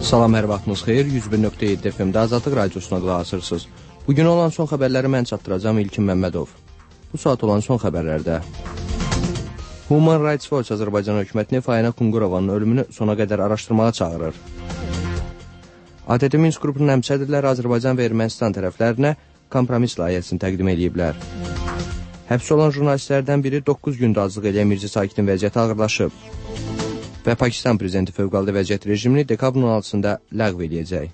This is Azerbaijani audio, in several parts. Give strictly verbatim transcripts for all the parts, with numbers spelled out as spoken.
Salam, hər vaxtınız xeyir. yüz bir nöqtə yeddi F M-də Azadlıq Radiosuna qulaq asırsınız. Bugün olan son xəbərləri mən çatdıracağım İlkin Məmmədov. Bu saat olan son xəbərlərdə Human Rights Watch Azərbaycan hökumətini Faina Kungurovanın ölümünü sona qədər araşdırmağa çağırır. A T T Minsk qrupunun həmsədrləri Azərbaycan və Ermənistan tərəflərinə kompromis layihəsini təqdim ediblər. Həbs olan jurnalistlərdən biri doqquz gündə azlıq edən Mirzə Sakitin vəziyyəti ağırlaşıb. Və Pakistan prezidenti fövqəladə vəziyyət rejimini dekabrın on altısında ləğv edəcək.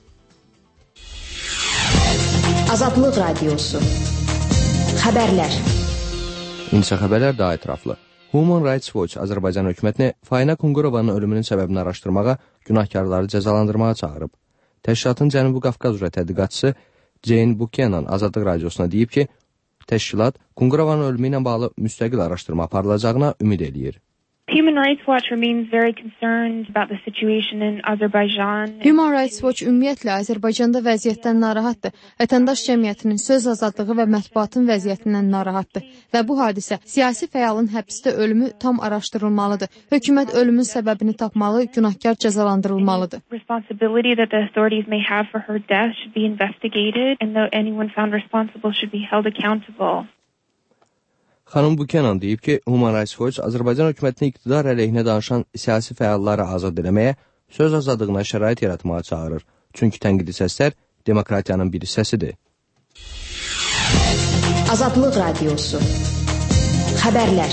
Azadlıq Radiosu. Xəbərlər. İnsə xəbərlər daha ətraflı. Human Rights Watch Azərbaycan hökumətini Faina Kungurovanın ölümünün səbəbini araşdırmağa, günahkarları cəzalandırmağa çağırıb. Təşkilatın Cənubi Qafqaz üzrə tədqiqatçısı Jane Buchanan Azadlıq Radiosuna deyib ki, təşkilat Kungurovanın ölümü ilə bağlı müstəqil araşdırma aparılacağına ümid eləyir. Human Rights Watch remains very concerned about the situation in Azerbaijan. Human Rights Watch ümumiyyətlə Azərbaycanda vəziyyətdən narahatdır. Vətəndaş cəmiyyətinin söz azadlığı və mətbuatın vəziyyətindən narahatdır. Və bu hadisə siyasi fəalın həbsdə ölümü tam araşdırılmalıdır. Hökumət ölümün səbəbini tapmalı, günahkar cəzalandırılmalıdır. Responsibility that the authorities may have for her death should be investigated and though anyone found responsible should be held accountable. Xanım Buchanan deyib ki, Human Rights Watch Azərbaycan hökumətini iqtidar əleyhinə danışan siyasi fəalları azad eləməyə, söz azadlığına şərait yaratmağa çağırır. Çünki tənqidi səslər demokratiyanın bir hissəsidir. Azadlıq Radiosu. Xəbərlər.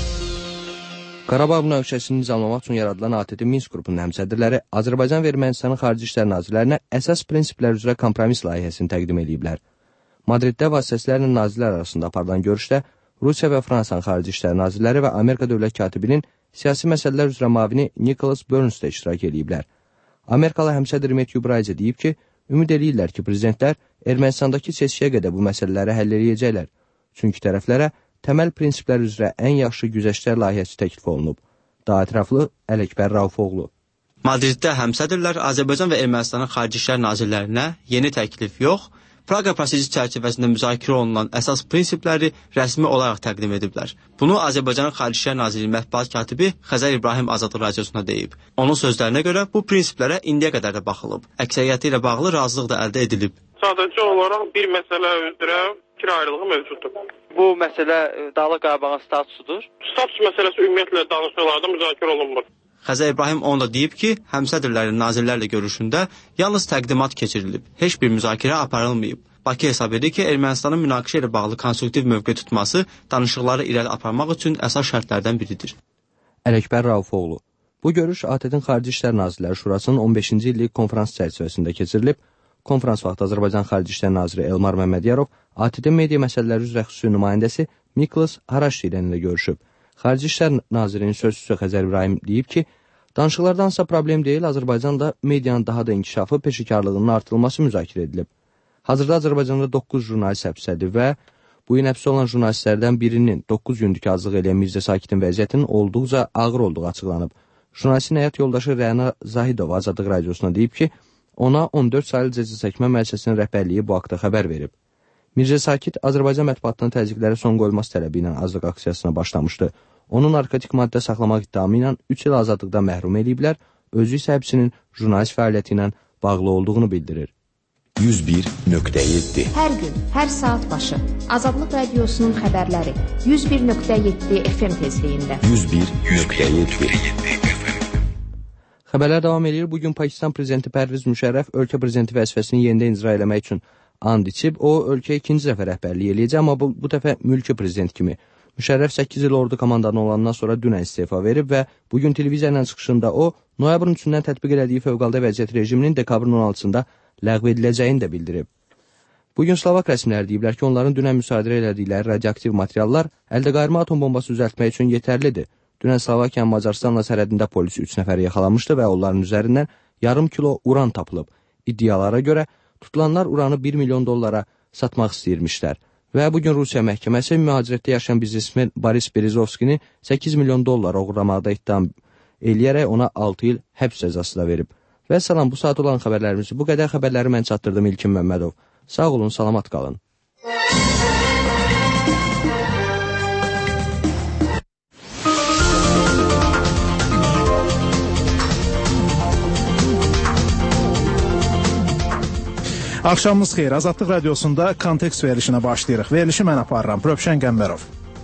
Qarabağ münaqişəsini nizamlamaq üçün yaradılan A T T Minsk qrupunun həmsədrləri Azərbaycan və Ermənistanın xarici işlər nazirlərinə əsas prinsiplər üzrə kompromis layihəsini təqdim ediblər. Madriddə vasitəsilərlə nazirlər arasında aparılan görüşdə Rusiya və Fransanın xarici işlər nazirləri və Amerika dövlət katibinin siyasi məsələlər üzrə mavini Nicholas Burns da iştirak ediblər. Amerikalı həmsədr Matthew Bridge deyib ki, ümid edirlər ki, prezidentlər Ermənistandakı seçkiyə qədər bu məsələləri həll edəcəklər. Çünki tərəflərə təməl prinsiplər üzrə ən yaxşı güzəştlər layihəsi təklif olunub. Daha ətraflı Ələkbər Raufoğlu. Madriddə həmsədrlər Azərbaycan və Ermənistanın xarici işlər nazirlərinə yeni təklif yox, Praqa prosesi çərçivəsində müzakirə olunan əsas prinsipləri rəsmi olaraq təqdim ediblər. Bunu Azərbaycanın Xarici İşlər Nazirliyi mətbuat katibi Xəzər İbrahim Azadlıq Radiosuna deyib. Onun sözlərinə görə bu prinsiplərə indiyə qədər də baxılıb. Əksəriyyəti ilə bağlı razılıq da əldə edilib. Sadəcə olaraq bir məsələ üzrə fikir ayrılığı mövcuddur. Bu məsələ Dağlıq Qarabağın statusudur. Status məsələsi ümumiyyətlə danışıqlarda müzakirə olunmur. Xəzər İbrahim onu da deyib ki, həmsədrlərin nazirlərlə görüşündə yalnız təqdimat keçirilib, heç bir müzakirə aparılmayıb. Bakı hesab edir ki, Ermənistanın münaqişə ilə bağlı konstruktiv mövqe tutması danışıqları irəli aparmaq üçün əsas şərtlərdən biridir. Ələkbər Raufoğlu. Bu görüş A T T-in Xarici İşlər Nazirləri Şurasının on beşinci illik konferans çərçivəsində keçirilib. Konferans vaxtı Azərbaycan Xarici İşlər Naziri Elmar Məmmədiyarov, A T T media məsələləri üzrə xüsusi nümayəndəsi Miklas Haraşli ilə də görüşüb. Xarici İşlər Nazirinin sözçüsü Xəzər İbrahim deyib ki, danışıqlardansa problem deyil, Azərbaycanda medianın daha da inkişafı, peşəkarlığının artırılması müzakirə edilib. Hazırda Azərbaycanda doqquz jurnalist həbsdədir və bu gün həbsdə olan jurnalistlərdən birinin doqquz gündük azlıq eləyən Mirzə Sakitin vəziyyətinin olduqca ağır olduğu açıqlanıb. Jurnalistin həyat yoldaşı Rəna Zahidova Azadlıq Radiosuna deyib ki, ona on dörd saylı cəza çəkmə müəssisəsinin rəhbərliyi bu haqda xəbər verib. Mirzə Sakit Azərbaycan mətbuatının təzyiqlərə son qoyulması tələbi ilə azlıq aksiyasına başlamışdı. Onun narkotik maddə saxlamaq iddiamı ilə üç il azadlıqdan məhrum ediblər, özü isə həbsinin jurnalist fəaliyyəti ilə bağlı olduğunu bildirir. yüz bir nöqtə yeddi Hər gün, hər saat başı Azadlıq Radiosunun xəbərləri yüz bir nöqtə yeddi F M tezliyində. yüz bir nöqtə yeddi Xəbərlər davam edir. Bugün Pakistan prezidenti Pərviz Müşərrəf ölkə prezidenti vəzifəsini yenidən icra eləmək üçün and içib. O, ölkəyə ikinci dəfə rəhbərlik eləyəcək, amma bu, bu dəfə mülki prezident kimi. Müşərrəf səkkiz il ordu komandanı olandan sonra dünən istefa verib və bugün televiziya ilə çıxışında o, noyabrın üçündən tətbiq elədiyi fövqəladə vəziyyət rejiminin dekabrın on altısında ləğv ediləcəyini də bildirib. Bugün Slovak rəsmiləri deyiblər ki, onların dünən müsadirə elədikləri radioaktiv materiallar əldə qayırma atom bombası düzəltmək üçün yetərlidir. Dünən Slovakiyanın Macarıstanla sərhədində polis üç nəfəri yaxalamışdı və onların üzərindən yarım kilo uran tapılıb. İddialara görə tutulanlar uranı bir milyon dollara satmaq istəyirmişlər. Və bugün Rusiya məhkəməsi mühacirətdə yaşayan biznesmen Boris Berezovskini səkkiz milyon dollar oğurlamaqda ittiham eləyərək ona altı il həbs cəzası da verib. Və salam, bu saat olan xəbərlərimizi bu qədər xəbərləri mən çatdırdım İlkin Məmmədov. Sağ olun, salamat qalın. Axşamınız xeyir. Azadlıq radiosunda kontekst verilişinə başlayırıq. Verilişi mən aparıram. Rövşən Qəmbərov.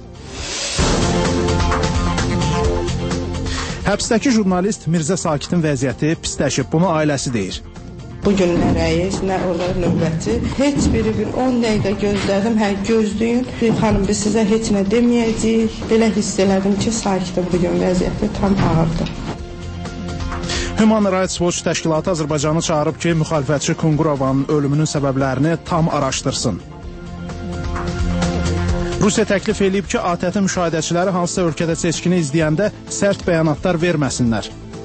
Həbsdəki jurnalist Mirzə Sakitin vəziyyəti pisləşib. Bunu ailəsi deyir. Bu günlərə nə olar növbəti. Heç biri bir on dəqiqə gözlədim. Hə, gözləyin. Xanım, biz sizə heç nə deməyəcəyik. Belə hiss elədim ki, Sakitin bugün vəziyyəti tam ağırdır. Human Rights Watch təşkilatı Azərbaycanı çağırıb ki, müxalifətçi Kungurovanın ölümünün səbəblərini tam araşdırsın. Rusiya təklif edib ki, A T T müşahidəçiləri hansısa ölkədə seçkini izləyəndə sərt bəyanatlar verməsinlər.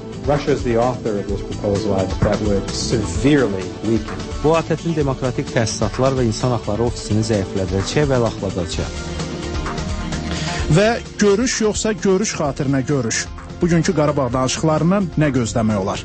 Bu A T T-in Demokratik Təsisatlar və İnsan Haqları Ofisini zəiflədəcək və laxladacaq. Və görüş yoxsa görüş xatirinə görüş. Bugünkü Qarabağ danışıqlarından nə gözləmək olar?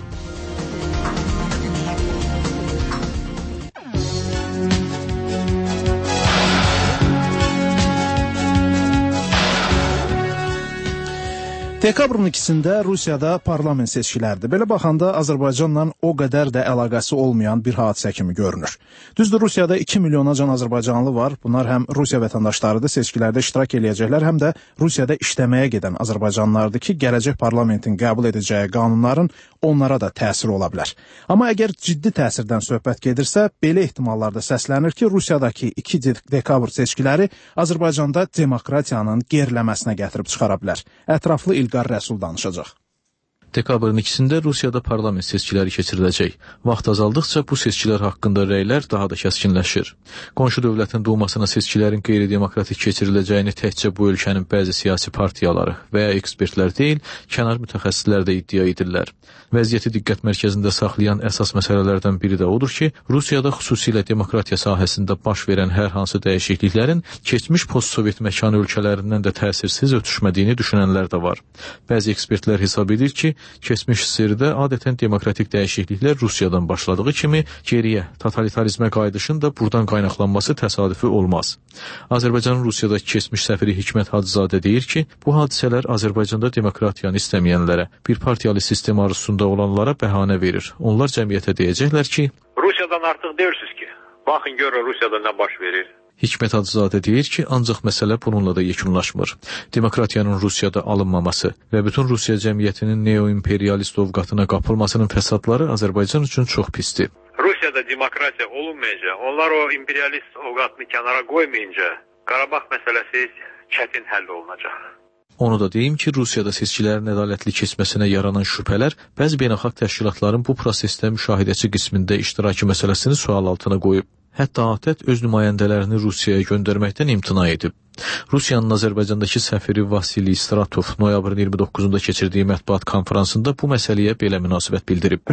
Dekabrın ikisində Rusiyada parlament seçkiləridir. Belə baxanda Azərbaycanla o qədər də əlaqəsi olmayan bir hadisə kimi görünür. Düzdür, Rusiyada iki milyonacan azərbaycanlı var. Bunlar həm Rusiya vətəndaşlarıdır, seçkilərdə iştirak eləyəcəklər, həm də Rusiyada işləməyə gedən azərbaycanlılardır ki, gələcək parlamentin qəbul edəcəyi qanunların onlara da təsiri ola bilər. Amma əgər ciddi təsirdən söhbət gedirsə, belə ehtimallarda səslənir ki, Rusiyadakı iki dekabr seçkiləri Azərbaycanda demokratiyanın geriləməsinə gətirib çıxara bilər. Ətraflı İlqar Rəsul danışacaq. Dekabrın ikisində Rusiyada parlament seçkiləri keçiriləcək. Vaxt azaldıqca bu seçkilər haqqında rəylər daha da kəskinləşir. Qonşu dövlətin dumasına seçkilərin qeyri-demokratik keçiriləcəyini təkcə bu ölkənin bəzi siyasi partiyaları və ya ekspertlər deyil, kənar mütəxəssislər də iddia edirlər. Vəziyyəti diqqət mərkəzində saxlayan əsas məsələlərdən biri də odur ki, Rusiyada xüsusilə demokratiya sahəsində baş verən hər hansı dəyişikliklərin keçmiş postsovet məkanı ölkələrindən də təsirsiz ötüşmədiyini düşünənlər də var. Bəzi ekspertlər hesab edir ki, keçmiş sirdə adətən demokratik dəyişikliklər Rusiyadan başladığı kimi geriyə, totalitarizmə qayıdışın da buradan qaynaqlanması təsadüfi olmaz. Azərbaycanın Rusiyadakı keçmiş səfiri Hikmət Hacızadə deyir ki, bu hadisələr Azərbaycanda demokratiyanı istəməyənlərə, bir partiyalı sistem arzusunda olanlara bəhanə verir. Onlar cəmiyyətə deyəcəklər ki, Rusiyadan artıq deyirsiniz ki, baxın görün Rusiyada nə baş verir. Hikmət Hacızadə deyir ki, ancaq məsələ bununla da yekunlaşmır. Demokratiyanın Rusiyada alınmaması və bütün Rusiya cəmiyyətinin neo-imperialist ovqatına qapılmasının fəsadları Azərbaycan üçün çox pisdir. Rusiyada demokratiya olunmayınca, onlar o imperialist ovqatını kənara qoymayınca, Qarabağ məsələsi çətin həll olunacaq. Onu da deyim ki, Rusiyada seçkilərin ədalətli keçməsinə yaranan şübhələr bəzi beynəlxalq təşkilatların bu prosesdə müşahidəçi qismində iştirakı məsələsini sual altına qoyub. Hətta A T T öz nümayəndələrini Rusiyaya göndərməkdən imtina edib. Rusiyanın Azərbaycandakı səfiri Vasiliy Stratov noyabrın iyirmi doqquzunda keçirdiyi mətbuat konferansında bu məsələyə belə münasibət bildirib.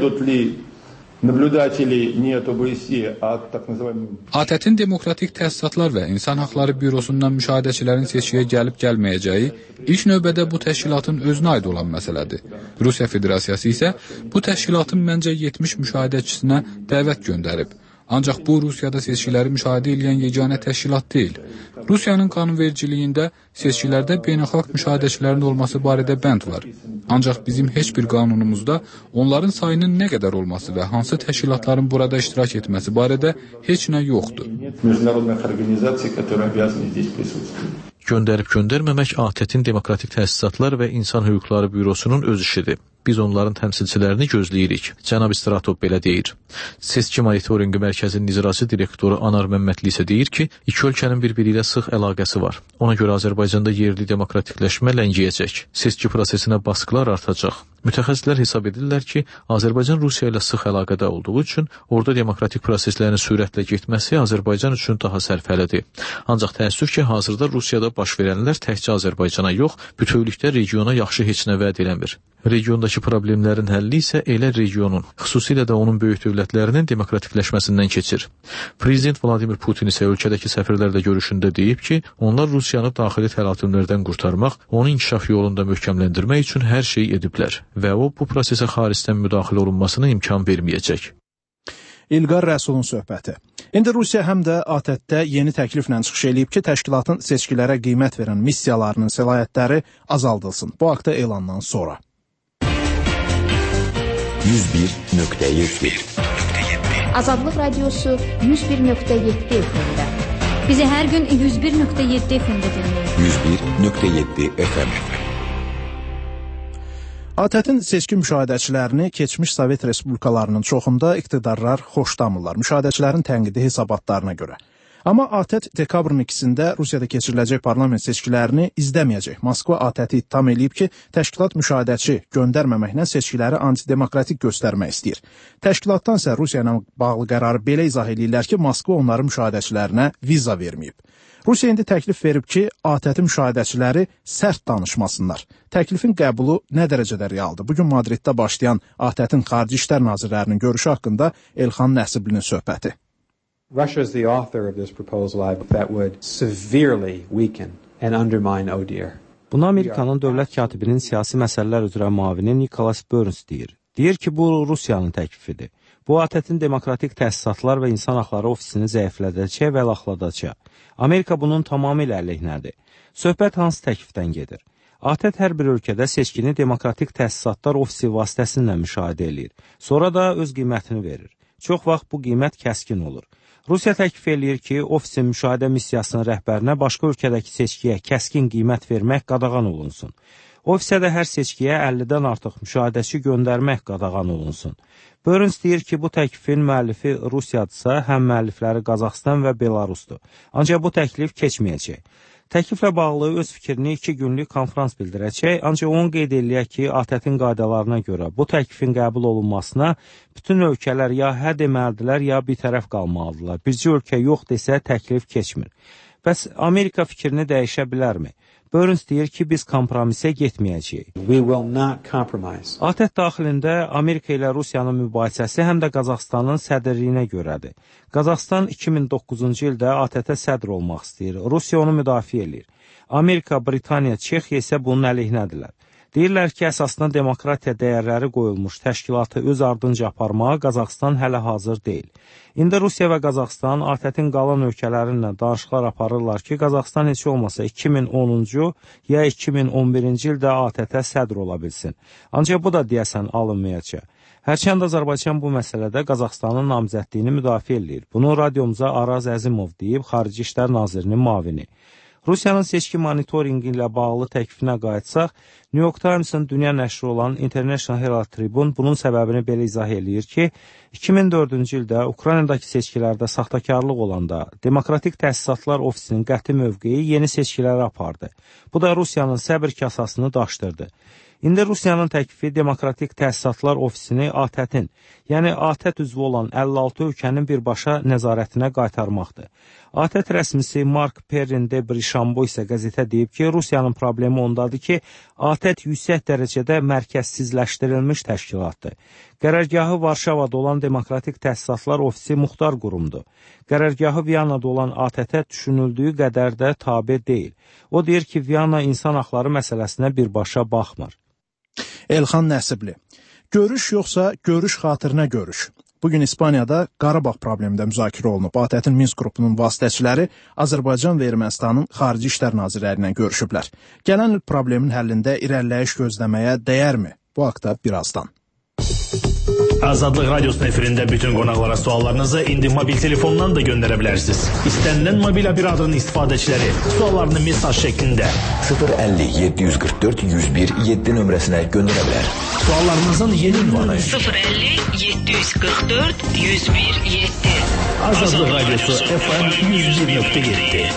A T T-in Demokratik Təsisatlar və İnsan Haqları Bürosundan müşahidəçilərin seçkiyə gəlib-gəlməyəcəyi ilk növbədə bu təşkilatın özünə aid olan məsələdir. Rusiya Federasiyası isə bu təşkilatın məncə yetmiş müşahidəçisinə dəvət göndərib. Ancaq bu, Rusiyada seçkiləri müşahidə edən yeganə təşkilat deyil. Rusiyanın qanunvericiliyində seçkilərdə beynəlxalq müşahidəçilərin olması barədə bənd var. Ancaq bizim heç bir qanunumuzda onların sayının nə qədər olması və hansı təşkilatların burada iştirak etməsi barədə heç nə yoxdur. Göndərib göndərməmək A T T-in Demokratik Təsisatlar və İnsan Hüquqları Bürosunun öz işidir. Biz onların təmsilçilərini gözləyirik. Cənab Stratov belə deyir. Seçki Monitorinqi Mərkəzinin icraçı direktoru Anar Məmmədli isə deyir ki, iki ölkənin bir-biri ilə sıx əlaqəsi var. Ona görə Azərbaycanda yerli demokratikləşmə ləngiyəcək. Seçki prosesinə baskılar artacaq. Mütəxəssislər hesab edirlər ki, Azərbaycan Rusiya ilə sıx əlaqədə olduğu üçün orada demokratik proseslərin sürətlə getməsi Azərbaycan üçün daha sərfəlidir. Ancaq təəssüf ki, hazırda Rusiyada baş verənlər təkcə Azərbaycana yox, bütövlükdə regiona yaxşı heç nə vəd eləmir. Regiondakı problemlərin həlli isə elə regionun, xüsusilə də onun böyük dövlətlərinin demokratikləşməsindən keçir. Prezident Vladimir Putin isə ölkədəki səfirlərlə görüşündə deyib ki, onlar Rusiyanı daxili təlatümlərdən qurtarmaq, onun inkişaf yolunda möhkəmləndirmək üçün hər şeyi ediblər və o, bu prosesə xaricdən müdaxilə olunmasına imkan verməyəcək. İlqar Rəsulun söhbəti. İndi Rusiya həm də A T T-də yeni təkliflə çıxış edib ki, təşkilatın seçkilərə qiymət verən missiyalarının səlahiyyətləri azaldılsın. Bu haqda elandan sonra. yüz bir nöqtə yeddi Azadlıq Radiosu yüz bir nöqtə yeddi F M-də. Bizi hər gün yüz bir nöqtə yeddi F M-də dinləyin. yüz bir nöqtə yeddi F M. A T Ə-tin seçki müşahidəçilərini keçmiş Sovet respublikalarının çoxunda iqtidarlar xoşlamırlar, müşahidəçilərin tənqidi hesabatlarına görə. Amma A T Ə dekabrın ikisində Rusiyada keçiriləcək parlament seçkilərini izləməyəcək. Moskva A T Ə-i ittiham eləyib ki, təşkilat müşahidəçi göndərməməklə seçkiləri antidemokratik göstərmək istəyir. Təşkilatdan isə Rusiya ilə bağlı qərarı belə izah edirlər ki, Moskva onların müşahidəçilərinə viza verməyib. Rusiya indi təklif verib ki, A T Ə müşahidəçiləri sərt danışmasınlar. Təklifin qəbulu nə dərəcədə realdır? Bugün Madriddə başlayan A T Ə-in Xarici İşlər Nazirlərinin görüşü haqqında Elxan Nəsiblinin söhbəti. Russia is the author of this proposal that would severely weaken and undermine O D R. Bunu Amerikanın dövlət katibinin siyasi məsələlər üzrə müavini Nicholas Burns deyir. Deyir ki, bu Rusiyanın təklifidir. Bu A T Ə-in demokratik təsisatlar və insan haqları ofisini zəiflədəcək və laxladacaq. Amerika bunun tamamilə əleyhinədir. Söhbət hansı təklifdən gedir? A T Ə hər bir ölkədə seçkini demokratik təsisatlar ofisi vasitəsilə müşahidə edir. Sonra da öz qiymətini verir. Çox vaxt bu qiymət kəskin olur. Rusiya təklif eləyir ki, ofisin müşahidə missiyasının rəhbərinə başqa ölkədəki seçkiyə kəskin qiymət vermək qadağan olunsun. Ofisə də hər seçkiyə əllidən artıq müşahidəçi göndərmək qadağan olunsun. Burns deyir ki, bu təklifin müəllifi Rusiyadırsa, həm müəllifləri Qazaxstan və Belarusdur. Ancaq bu təklif keçməyəcək. Təkliflə bağlı öz fikrini iki günlük konfrans bildirəcək, ancaq onu qeyd eləyək ki, A T Ə-in qaydalarına görə bu təklifin qəbul olunmasına bütün ölkələr ya hə deməlidirlər, ya bir tərəf qalmalıdırlar. Bircə ölkə yox desə təklif keçmir. Bəs Amerika fikrini dəyişə bilərmi? Burns deyir ki, biz kompromisə getməyəcəyik. A T Ə daxilində Amerika ilə Rusiyanın mübahisəsi həm də Qazaxstanın sədrliyinə görədir. Qazaxstan iki min doqquzuncu ildə A T Ə sədr olmaq istəyir. Rusiya onu müdafiə edir. Amerika, Britaniya, Çexiya isə bunun əleyhinədirlər. Deyirlər ki, əsasına demokratiya dəyərləri qoyulmuş təşkilatı öz ardınca aparmağa Qazaxstan hələ hazır deyil. İndi Rusiya və Qazaxstan A T Ə-in qalan ölkələrinlə danışıqlar aparırlar ki, Qazaxstan heç olmasa iki min onuncu ya iki min on birinci ildə A T Ə sədr ola bilsin. Ancaq bu da deyəsən alınmayacaq. Hərçənd Azərbaycan bu məsələdə Qazaxstanın namizədliyini müdafiə edir. Bunu radiomuza Araz Əzimov deyib, Xarici İşlər Nazirinin müavini. Rusiyanın seçki monitoringi ilə bağlı təklifinə qayıtsaq, New York Times-ın dünya nəşri olan International Herald Tribune bunun səbəbini belə izah eləyir ki, iki min dördüncü ildə Ukraynadakı seçkilərdə saxtakarlıq olanda Demokratik Təsisatlar Ofisinin qəti mövqeyi yeni seçkiləri apardı. Bu da Rusiyanın səbr kasasını daşdırdı. İndi Rusiyanın təklifi Demokratik Təsisatlar Ofisini A T Ə-in, yəni A T Ə üzvü olan əlli altı ölkənin birbaşa nəzarətinə qaytarmaqdır. A T Ə rəsmisi Mark Perrin de Brişambo isə qəzetə deyib ki, Rusiyanın problemi ondadır ki, A T Ə yüksək dərəcədə mərkəzsizləşdirilmiş təşkilatdır. Qərargahı Varşavada olan Demokratik Təsisatlar Ofisi muxtar qurumdur. Qərargahı Viyanada olan A T Ə düşünüldüyü qədər də tabe deyil. O deyir ki, Viyana insan haqları məsələsinə birbaşa baxmır. Elxan Nəsibli. Görüş yoxsa görüş xatirinə görüş. Bugün İspaniyada Qarabağ problemində müzakirə olunub. A T Ə-in Minsk qrupunun vasitəçiləri Azərbaycan və Ermənistanın Xarici İşlər Nazirləri ilə görüşüblər. Gələn il problemin həllində irəliləyiş gözləməyə dəyərmi? Bu haqda birazdan. Azadlıq Radyosu'nun efirində bütün qonaqlara suallarınızı indi mobil telefondan da göndərə bilərsiniz. İstənilən mobil operatörün istifadəçiləri suallarını mesaj şəklində sıfır əlli yeddi yüz qırx dörd yüz bir yeddi nömrəsinə göndərə bilər. Suallarınızın yeni ünvanı sıfır əlli yeddi yüz qırx dörd yüz bir yeddi. Azadlıq Radyosu F M yüz bir nöqtə yeddi.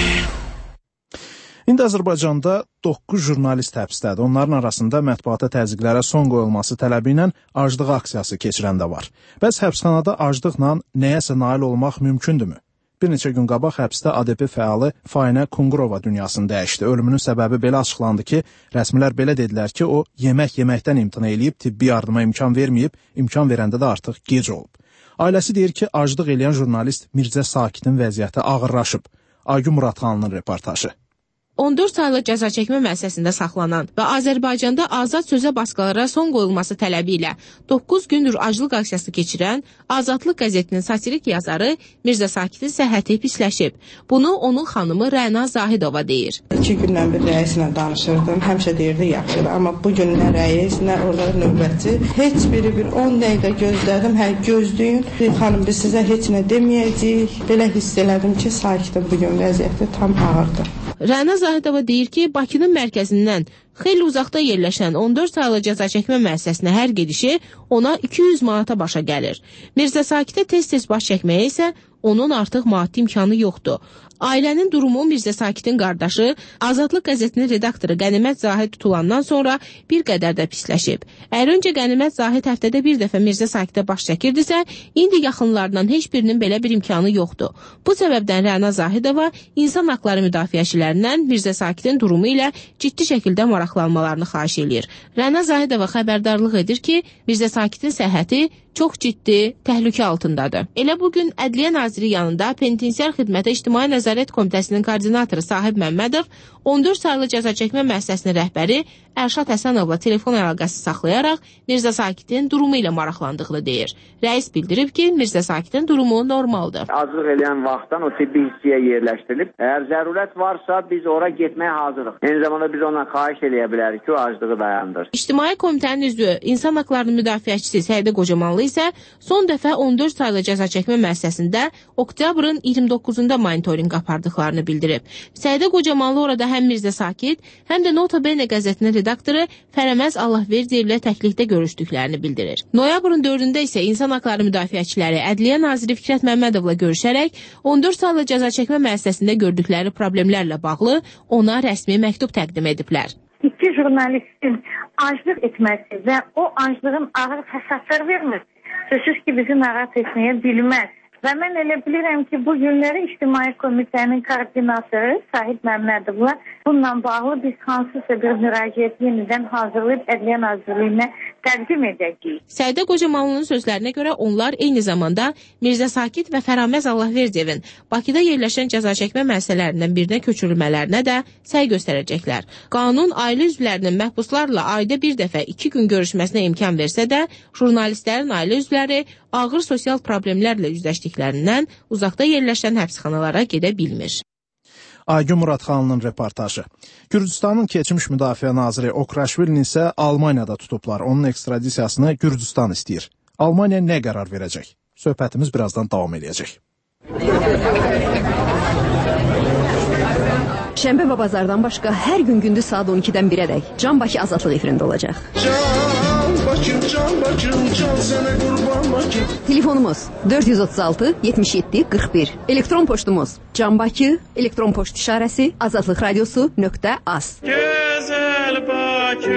İndi Azərbaycanda doqquz jurnalist həbsdədir. Onların arasında mətbuata təzyiqlərə son qoyulması tələbi ilə aclıq aksiyası keçirən də var. Bəs həbsxanada aclıqla nəyəsə nail olmaq mümkündürmü? Bir neçə gün qabaq həbsdə A D P fəalı Fainə Kungurova dünyasını dəyişdi. Ölümünün səbəbi belə açıqlandı ki, rəsmilər belə dedilər ki, o yemək yeməkdən imtina eləyib, tibbi yardıma imkan verməyib, imkan verəndə də artıq gec olub. Ailəsi deyir ki, aclıq eləyən jurnalist Mirzə Sakitin vəziyyəti ağırlaşıb. Aygün Muradxanlının reportajı. on dörd saylı cəza çəkmə müəssisəsində saxlanan və Azərbaycanda azad sözə basqılara son qoyulması tələbi ilə doqquz gündür aclıq aksiyası keçirən Azadlıq qəzetinin satirik yazarı Mirzə Sakitin səhhəti pisləşib. Bunu onun xanımı Rəna Zahidova deyir. İki gündən bir rəislə danışırdım. Həmişə deyirdi yaxşıdır. Amma bu gün nə rəis, nə orada növbətçi. Heç biri bir on dəqiqə gözlədim. Hə, gözləyin. Xanım, biz sizə heç nə deməyəcəyik. Belə hiss elədim ki, sakitim bu gün vəziyyəti tam ağırdır. Rəna Zahidova deyir ki, Bakının mərkəzindən xeyli uzaqda yerləşən on dörd saylı cəza çəkmə müəssisəsinə hər gedişi ona iki yüz manata başa gəlir. Mirzə Sakitə tez-tez baş çəkməyə isə onun artıq maddi imkanı yoxdur. Ailənin durumu Mirzə Sakitin qardaşı, Azadlıq qəzetinin redaktoru Qənimət Zahid tutulandan sonra bir qədər də pisləşib. Əgər öncə Qənimət Zahid həftədə bir dəfə Mirzə Sakitə baş çəkirdisə, indi yaxınlarından heç birinin belə bir imkanı yoxdur. Bu səbəbdən Rəna Zahidova insan haqları müdafiəçilərindən Mirzə Sakitin durumu ilə ciddi şəkildə maraqlanmalarını xahiş edir. Rəna Zahidova xəbərdarlıq edir ki, Mirzə Sakitin səhhəti çox ciddi təhlükə altındadır. Elə bugün Ədliyyə Naziri yanında Penitensiar Xidmətə İctimai Nəzarət Komitəsinin koordinatoru Sahib Məmmədov on dörd saylı cəza çəkmə müəssisəsinin rəhbəri Ərşad Həsənovla telefon əlaqəsi saxlayaraq Mirzə Sakitin durumu ilə maraqlandığını deyir. Rəis bildirib ki, Mirzə Sakitin durumu normaldır. Aclıq eləyən vaxtdan o tibbi hissəyə yerləşdirilib. Əgər zərurət varsa biz ora getməyə hazırıq. Eyni zamanda biz ona xahiş eləyə bilərik ki, o aclığı dayandır. İctimai Komitənin üzvü İnsan Haqlarının Müdafiəçisi Səidə Qocamanlı isə son dəfə on dörd saylı cəza çəkmə müəssisəsində oktyabrın iyirmi doqquzunda monitorinq apardıqlarını bildirib. Səidə Qocamanlı orada həm Mirzə Sakit, həm də Nota Bene qəzetinin redaktoru Fərəməz Allahverdiyevlə təklikdə görüşdüklərini bildirir. Noyabrın dördündə isə İnsan Haqları Müdafiəçiləri Ədliyyə Naziri Fikrət Məmmədovla görüşərək on dörd saylı cəza çəkmə müəssisəsində gördükləri problemlərlə bağlı ona rəsmi məktub təqdim ediblər. İki jurnalistin aclıq etməsi və o aclığın ağır xəsarətlər verməsi sözsüz ki, bizi narahat etməyə bilməz. Və mən elə bilirəm ki, bu günləri İctimai Komitənin koordinatoru Sahib Məmmədovla bununla bağlı biz hansısa bir müraciət yenidən hazırlayıb Ədliyyə Nazirliyinə təqdim edəcəyik. Səidə Qocamanlının sözlərinə görə onlar eyni zamanda Mirzə Sakit və Fərəməz Allahverdiyevin Bakıda yerləşən cəza çəkmə müəssisələrindən birinə köçürülmələrinə də səy göstərəcəklər. Qanun ailə üzvlərinin məhbuslarla ayda bir dəfə iki gün görüşməsinə imkan versə də, jurnalistlərin ailə üzvləri ağır sosial problemlərlə üzləşdiklərindən uzaqda yerləşən həbsxanalara gedə bilmir. Aygün Muradxanlının reportajı. Gürcüstanın keçmiş müdafiə naziri Okraşvilin isə Almaniyada tutublar. Onun ekstradisiyasını Gürcüstan istəyir. Almaniya nə qərar verəcək? Söhbətimiz birazdan davam edəcək. Şənbə və bazardan başqa hər gün gündüz saat on ikidən birədək Can Bakı Azadlıq efirində olacaq. Can Bakım, Can Bakım, Can sənə qurban Bakım. Telefonumuz dörd yüz otuz altı yetmiş yeddi qırx bir. Elektron poçtumuz Can Bakı, elektron poçt işarəsi azadlıq radiosu nöqtə az. Gözəl Bakı.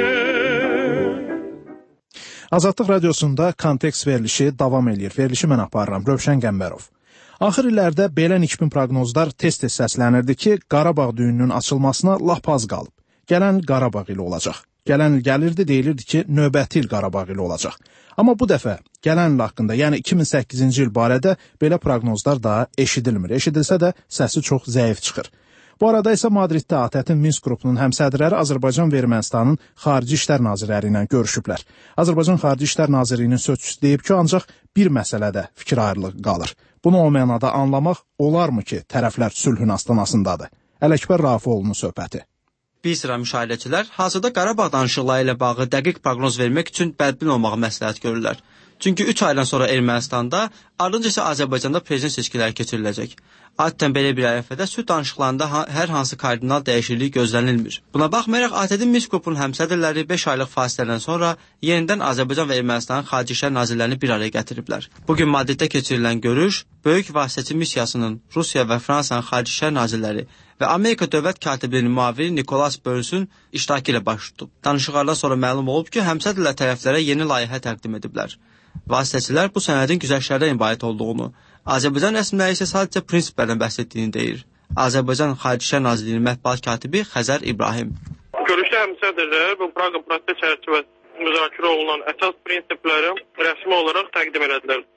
Azadlıq radiosunda kontekst verilişi davam edir. Verilişi mən aparıram. Rövşən Qəmbərov. Axır illərdə belə nikbin proqnozlar tez-tez səslənirdi ki, Qarabağ düyününün açılmasına lap az qalıb. Gələn il Qarabağ ili olacaq. Gələn il gəlirdi, deyilirdi ki, növbəti il Qarabağ ili olacaq. Amma bu dəfə gələn il haqqında, yəni iki min səkkizinci il barədə belə proqnozlar daha eşidilmir. Eşidilsə də səsi çox zəif çıxır. Bu arada isə Madriddə ATƏT-in Minsk qrupunun həmsədrləri Azərbaycan və Ermənistanın xarici işlər nazirləri ilə görüşüblər. Azərbaycan xarici işlər nazirliyinin sözçüsü deyib ki, ancaq bir məsələdə fikir ayrılığı qalır. Bunu o mənada anlamaq olarmı ki, tərəflər sülhün astanasındadır? Ələkbər Rafiqoğlu'nun söhbəti. Bir sıra müşahidəçilər hazırda Qarabağ danışıqları ilə bağlı dəqiq proqnoz vermək üçün bədbin olmağı məsləhət görürlər. Çünki üç aydan sonra Ermənistanda, ardınca isə Azərbaycanda prezident seçkiləri keçiriləcək. Adətən belə bir ərəfədə sülh danışıqlarında hər hansı kardinal dəyişiklik gözlənilmir. Buna baxmayaraq ATƏT-in Minsk qrupunun həmsədrləri beş aylıq fasilədən sonra yenidən Azərbaycan və Ermənistanın xarici işlər nazirlərini bir araya gətiriblər. Bugün Madriddə keçirilən görüş böyük vasitəçi missiyasının Rusiya və Fransanın xarici işlər nazirləri və Amerika dövlət katibinin müavini Nikolas Burns'un iştirakı ilə baş tutub. Danışıqlardan sonra məlum olub ki, həmsədrlər tərəflərə yeni layihə təqdim ediblər. Vasitəçilər bu sənədin güzəştlərdən ibarət olduğunu, Azərbaycan rəsmiləri isə sadəcə prinsiplərdən bəhs etdiyini deyir. Azərbaycan Xarici İşlər Nazirliyinin mətbuat katibi Xəzər İbrahim. Görüşdə həmsədrlər bu Praqa proses çərçivəsində müzakirə olunan əsas prinsipləri rəsmi olaraq təqdim elədilər.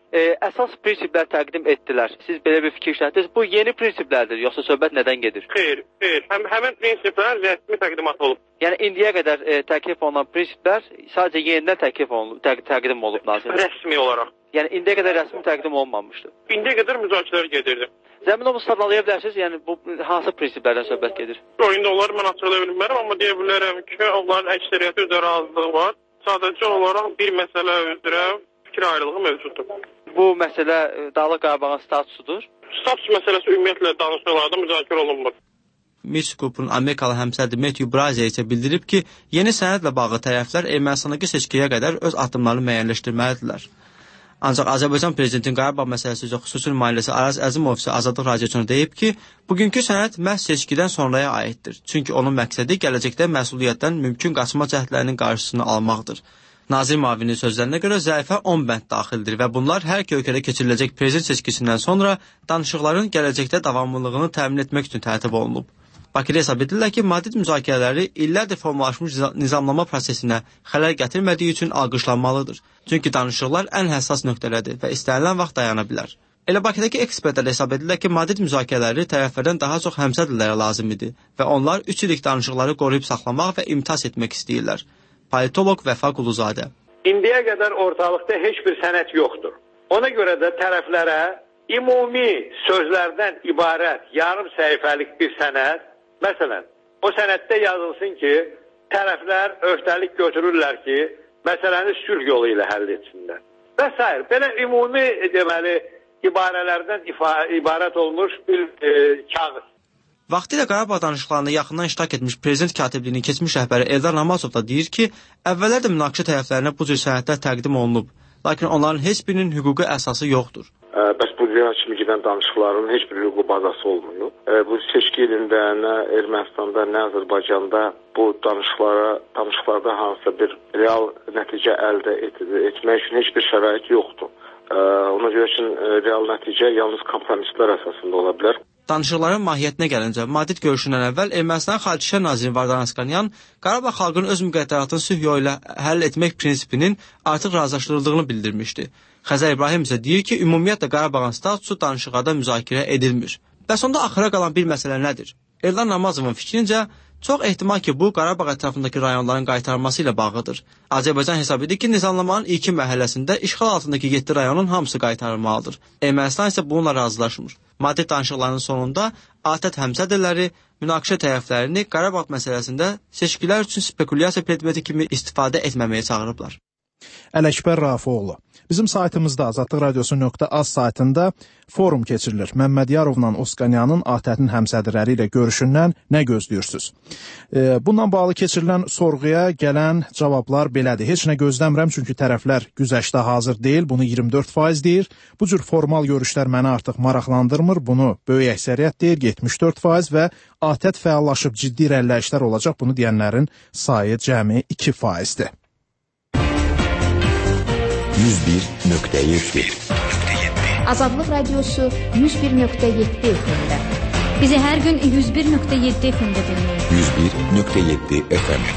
e, əsas prinsiplər təqdim etdilər. Siz belə bir fikir şərtiniz. Bu yeni prinsiplərdir, yoxsa söhbət nədən gedir? Xeyr, xeyr. Həm, həmin prinsiplər rəsmi təqdimat olub. Yəni indiyə qədər e, təklif olunan prinsiplər sadəcə yenidən təklif olunub, təq təqdim olub nazir. Rəsmi olaraq. Yəni indiyə qədər rəsmi təqdim olunmamışdı. İndiyə qədər müzakirələr gedirdi. Zəmin onu sadalaya bilərsiniz, yəni bu hansı prinsiplərdən söhbət gedir? O, indi onları mən açıqlaya bilmərəm, amma deyə bilərəm ki, onların əksəriyyəti üzrə razılığı var. Sadəcə olaraq bir məsələ üzrə fikir ayrılığı mövcuddur. Bu məsələ Dağlıq Qarabağın statusudur. Status məsələsi ümumiyyətlə danışıqlarda müzakirə olunmur. Minsk qrupun Amerikalı həmsədri Matthew Brazier isə bildirib ki, yeni sənədlə bağlı tərəflər Ermənistandakı seçkiyə qədər öz addımlarını müəyyənləşdirməlidirlər. Ancaq Azərbaycan Prezidentinin Qarabağ məsələsi üzrə xüsusi nümayəndəsi Araz Əzimov isə Azadlıq Radiosuna deyib ki, bugünkü sənəd məhz seçkidən sonraya aiddir. Çünki onun məqsədi gələcəkdə məsuliyyətdən mümkün qaçma cəhdlərinin qarşısını almaqdır. Nazir müavinin sözlərinə görə zəifə on bənd daxildir və bunlar hər iki ölkədə keçiriləcək prezident seçkisindən sonra danışıqların gələcəkdə davamlılığını təmin etmək üçün tərtib olunub. Bakıda hesab edirlər ki, Madrid müzakirələri illərdir formalaşmış nizamlama prosesinə xələl gətirmədiyi üçün alqışlanmalıdır. Çünki danışıqlar ən həssas nöqtələdir və istənilən vaxt dayana bilər. Elə Bakıdakı ekspertlər hesab edirlər ki, Madrid müzakirələri tərəflərdən daha çox həmsədrlərə lazım idi və onlar üç illik danışıqları qoruyub saxlamaq və imtas etmək istəyirlər. Politoloq Vəfa Quluzadə. İndiyə qədər ortalıqda heç bir sənəd yoxdur. Ona görə də tərəflərə ümumi sözlərdən ibarət yarım səhifəlik bir sənəd, məsələn, o sənəddə yazılsın ki, tərəflər öhdəlik götürürlər ki, məsələni sülh yolu ilə həll etsinlər. Və s. Belə ümumi deməli ibarələrdən ifa ibarət olmuş bir e, kağız. Vaxtilə Qarabağ danışıqlarında yaxından iştirak etmiş prezident katibliyinin keçmiş rəhbəri Eldar Namazov da deyir ki, əvvəllər də münaqişə tərəflərinə bu cür sənədlər təqdim olunub, lakin onların heç birinin hüquqi əsası yoxdur. Ə, bəs bu dünya kimi gedən danışıqların heç bir hüquqi bazası olmuyor. Ə, bu seçki ilində nə Ermənistanda, nə Azərbaycanda bu danışıqlara, danışıqlarda hansısa bir real nəticə əldə et etmək üçün heç bir şərait yoxdur. Ə, ona görə üçün real nəticə yalnız kompromislər əsasında ola bilər. Danışıqların mahiyyətinə gəlincə, Madrid görüşündən əvvəl Ermənistan Xarici İşlər naziri Vardan Askanyan Qarabağ xalqının öz müqəddəratını sülh yolu ilə həll etmək prinsipinin artıq razılaşdırıldığını bildirmişdi. Xəzər İbrahim isə deyir ki, ümumiyyətlə Qarabağın statusu danışıqlarda müzakirə edilmir. Bəs onda axıra qalan bir məsələ nədir? Eldar Namazovun fikrincə, çox ehtimal ki, bu Qarabağ ətrafındakı rayonların qaytarılması ilə bağlıdır. Azərbaycan hesab edir ki, nizamlamanın ilkin mərhələsində işğal altındakı yeddi rayonun hamısı qaytarılmalıdır. Ermənistan isə bununla razılaşmır. Madrid danışıqlarının sonunda ATƏT həmsədrləri münaqişə tərəflərini Qarabağ məsələsində seçkilər üçün spekulyasiya predmeti kimi istifadə etməməyə çağırıblar. Ələkbər Rafoğlu. Bizim saytımızda azadlıq radiosu nöqtə az saytında forum keçirilir. Məmməd Yarovla Oskanyanın ATƏT-in həmsədrləri ilə görüşündən nə gözləyirsiniz? E, bundan bağlı keçirilən sorğuya gələn cavablar belədir. Heç nə gözləmirəm, çünki tərəflər güzəştə hazır deyil, bunu iyirmi dörd faiz deyir. Bu cür formal görüşlər məni artıq maraqlandırmır, bunu böyük əksəriyyət deyir, yetmiş dörd faiz və ATƏT fəallaşıb ciddi irəliləyişlər olacaq, bunu deyənlərin sayı cəmi iki faizdir. yüz bir nöqtə yeddi Azadlıq Radiosu yüz bir nöqtə yeddi F M-də. Bizi hər gün yüz bir nöqtə yeddi F M-də dinləyin. yüz bir nöqtə yeddi F M.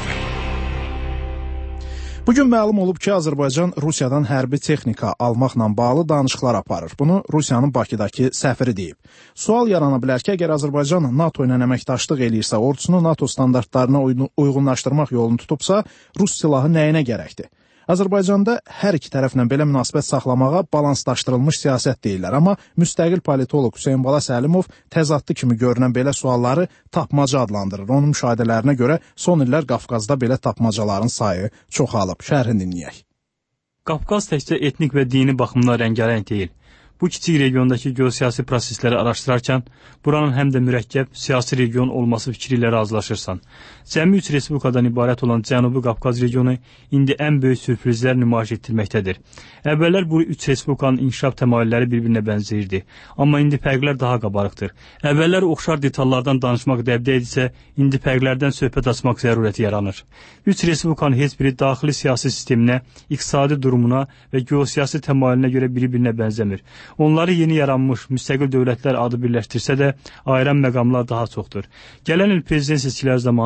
Bugün məlum olub ki, Azərbaycan Rusiyadan hərbi texnika almaqla bağlı danışıqlar aparır. Bunu Rusiyanın Bakıdakı səfiri deyib. Sual yarana bilər ki, əgər Azərbaycan NATO ilə əməkdaşlıq eləyirsə, ordusunu NATO standartlarına uyğunlaşdırmaq yolunu tutubsa, Rus silahı nəyinə gərəkdir? Azərbaycanda hər iki tərəflə belə münasibət saxlamağa balanslaşdırılmış siyasət deyirlər, amma müstəqil politoloq Hüseyn Bala Səlimov təzadlı kimi görünən belə sualları tapmaca adlandırır. Onun müşahidələrinə görə son illər Qafqazda belə tapmacaların sayı çoxalıb. Şərhini dinləyək. Qafqaz təkcə etnik və dini baxımdan rəngarəng deyil. Bu kiçik regiondakı geosiyasi prosesləri araşdırarkən, buranın həm də mürəkkəb siyasi region olması fikri ilə razılaşırsan. Cəmi üç respublikadan ibarət olan Cənubi Qafqaz regionu indi ən böyük sürprizlər nümayiş etdirməkdədir. Əvvəllər bu üç respublikanın inkişaf təmayülləri bir-birinə bənzəyirdi, amma indi fərqlər daha qabarıqdır. Əvvəllər oxşar detallardan danışmaq dəbdə edisə, indi fərqlərdən söhbət açmaq zərurəti yaranır. Üç respublikanın heç biri daxili siyasi sisteminə, iqtisadi durumuna və geosiyasi təmayülünə görə bir-birinə bənzəmir. Onları yeni yaranmış müstəqil dövlətlər adı birləşdirsə də, ayıran məqamlar daha çoxdur. Gələn il prezident seçkiləri zamanı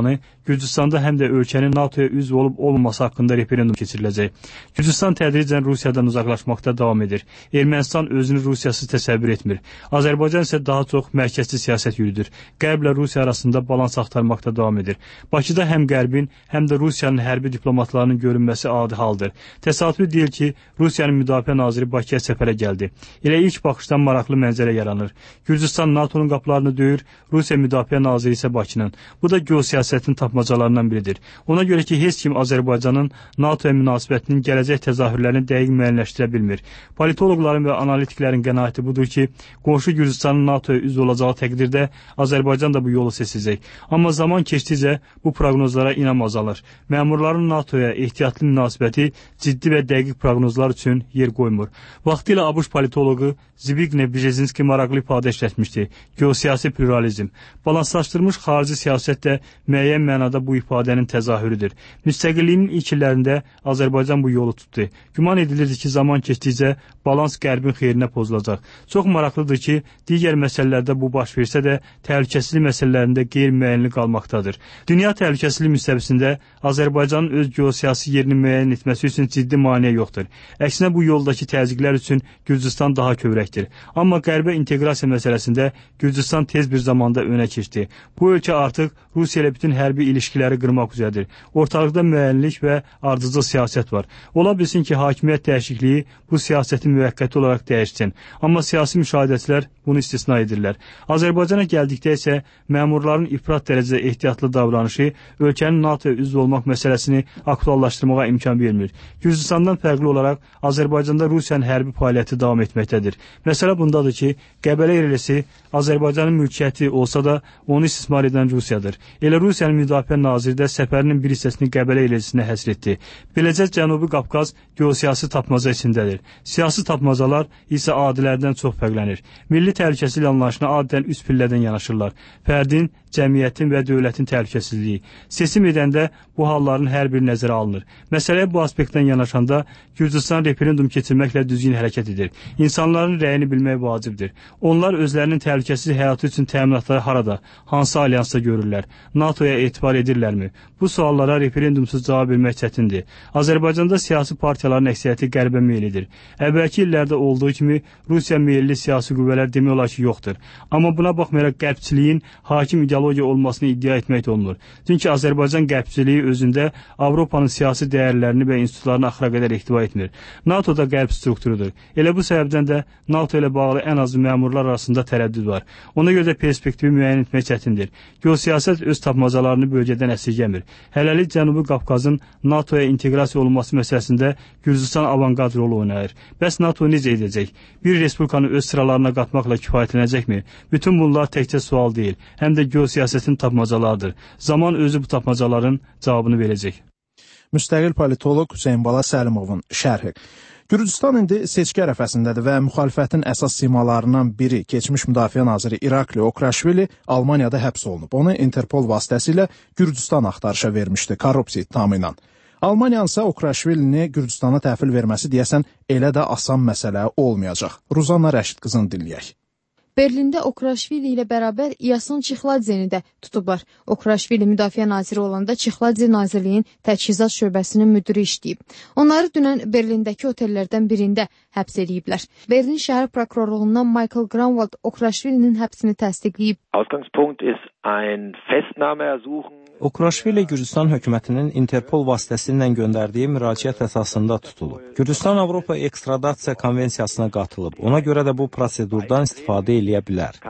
Gürcüstanda həm də ölkənin NATOya üzv olub olmaması haqqında referendum keçiriləcək. Gürcüstan tədricən Rusiyadan uzaqlaşmaqda davam edir. Ermənistan özünü Rusiyasız təsəvvür etmir. Azərbaycan isə daha çox mərkəzli siyasət yürüdür. Qərblə Rusiya arasında balans axtarmaqda davam edir. Bakıda həm Qərbin, həm də Rusiyanın hərbi diplomatlarının görünməsi adi haldır. Təsadüfi deyil ki, Rusiyanın müdafiə naziri Bakıya səfərə gəldi. Elə ilk baxışdan maraqlı mənzərə yaranır. Gürcüstan NATOnun qapılarını döyür, Rusiya müdafiə naziri isə Bakının. Bu da geosiyasətin tapmacalarından biridir. Ona görə ki, heç kim Azərbaycanın NATOya münasibətinin gələcək təzahürlərini dəqiq müəyyənləşdirə bilmir. Politoloqların və analitiklərin qənaəti budur ki, qonşu Gürcüstanın NATOya üzv olacağı təqdirdə Azərbaycan da bu yolu seçəcək. Amma zaman keçdikcə bu proqnozlara inam azalır. Məmurların NATOya ehtiyatlı münasibəti ciddi və dəqiq proqnozlar üçün yer qoymur. Vaxtilə ABŞ politoloqu Zbigniew Brzezinski maraqlı ifadə işlətmişdi. Geosiyasi pluralizm. Balanslaşdırılmış xarici siyasət də müəyyən mənada bu ifadənin təzahürüdür. Müstəqilliyinin ilk illərində Azərbaycan bu yolu tutdu. Güman edilirdi ki, zaman keçdikcə balans Qərbin xeyrinə pozulacaq. Çox maraqlıdır ki, digər məsələlərdə bu baş versə də təhlükəsizlik məsələlərində qeyri-müəyyənlik qalmaqdadır. Dünya təhlükəsizlik müstəvisində Azərbaycanın öz geosiyasi yerini müəyyən etməsi üçün ciddi maneə yoxdur. Əksinə bu yoldakı təzyiqlər üçün Gürcüstan daha kövrəkdir. Amma Qərbə inteqrasiya məsələsində Gürcüstan tez bir zamanda önə keçdi. Bu ölkə artıq Rusiya ilə bütün hərbi ilişkiləri qırmaq üzrədir. Ortalıqda müəyyənlik və ardıcıl siyasət var. Ola bilsin ki, hakimiyyət dəyişikliyi bu siyasəti müvəqqəti olaraq dəyişsin. Amma siyasi müşahidəçilər bunu istisna edirlər. Azərbaycana gəldikdə isə məmurların ifrat dərəcədə ehtiyatlı davranışı ölkənin NATOya üzv olmaq məsələsini aktuallaşdırmağa imkan vermir. Gürcüstandan fərqli olaraq Azərbaycanda Rusiyanın hərbi fəaliyyəti davam etməkdədir. Məsələ bundadır ki, Qəbələ yerləsi Azərbaycanın mülkiyyəti olsa da onu istismar edən Rusiyadır. Elə Rusiyanın müdafiə naziri də səfərinin bir hissəsini Qəbələ yerləsinə həsr etdi. Beləcə Cənubi Qafqaz geosiyasi tapmaca içindədir. Siyasi tapmacalar isə adilərdən çox fərqlənir. Milli təhlükəsizlik anlayışına adətən üç pillədən yanaşırlar. Fərdin, cəmiyyətin və dövlətin təhlükəsizliyi. Seçim edəndə bu halların hər biri nəzərə alınır. Məsələyə bu aspektdən yanaşanda Gürcüstan referendum keçirməklə düzgün hərəkət edir. İnsanların rəyini bilmək vacibdir. Onlar özlərinin təhlükəsizlik həyatı üçün təminatları harada, hansı alyansda görürlər? NATOya etibar edirlərmi? Bu suallara referendumsuz cavab vermək çətindir. Azərbaycanda siyasi partiyaların əksəriyyəti qərbə meyillidir. Əvvəlki illərdə olduğu kimi Rusiya meyilli siyasi qüvvələr demək olar ki, yoxdur. Amma buna baxmayaraq qərbçiliyin hakim ideologiya olmasını iddia etmək də olunur. Çünki Azərbaycan qərbçiliyi özündə Avropanın siyasi dəyərlərini və institutlarını axıra qədər ehtiva etmir. NATO da qərb strukturudur. Elə bu səbəbdən də NATO ilə bağlı ən azı məmurlar arasında tərəddüd var. Ona görə də perspektivi müəyyən etmək çətindir. Geosiyasət öz tapmacalarını bölgədən əsirgəmir. Hələlik Cənubi Qafqazın NATOya inteqrasiya olunması məsələsində Gürcüstan avangard rol oynayır. Bəs NATO necə edəcək? Bir respublikanı öz sıralarına qatmaqla kifayətlənəcəkmi? Bütün bunlar təkcə sual deyil, həm də geosiyasətin tapmacalarıdır. Zaman özü bu tapmacaların cavabını verəcək. Müstəqil politoloq Hüseyn Bala Səlimovun şərhi. Gürcüstan indi seçki ərəfəsindədir və müxalifətin əsas simalarından biri, keçmiş müdafiə naziri İrakli Okraşvili Almaniyada həbs olunub. Onu Interpol vasitəsilə Gürcüstan axtarışa vermişdi korrupsiya ittihamı ilə. Almaniyanın isə Okraşvilini Gürcüstana təhvil verməsi deyəsən elə də asan məsələ olmayacaq. Ruzanna Rəşid qızını dinləyək. Berlində Okraşvili ilə bərabər Yason Çixladzeni də tutublar. Okraşvili müdafiə naziri olanda Çixladze Nazirliyin Təchizat şöbəsinin müdiri işləyib. Onları dünən Berlindəki otellərdən birində həbs ediblər. Berlin şəhər prokurorluğundan Michael Granwald Okraşvilinin həbsini təsdiqləyib. Ausgangspunkt ist ein Festnahmeersuchen. Okraşvili Gürcüstan hökumətinin Interpol vasitəsilə göndərdiyi müraciət əsasında tutulub. Gürcüstan Avropa ekstradasiya konvensiyasına qatılıb. Ona görə də bu prosedurdan istifadə eləyə bilər.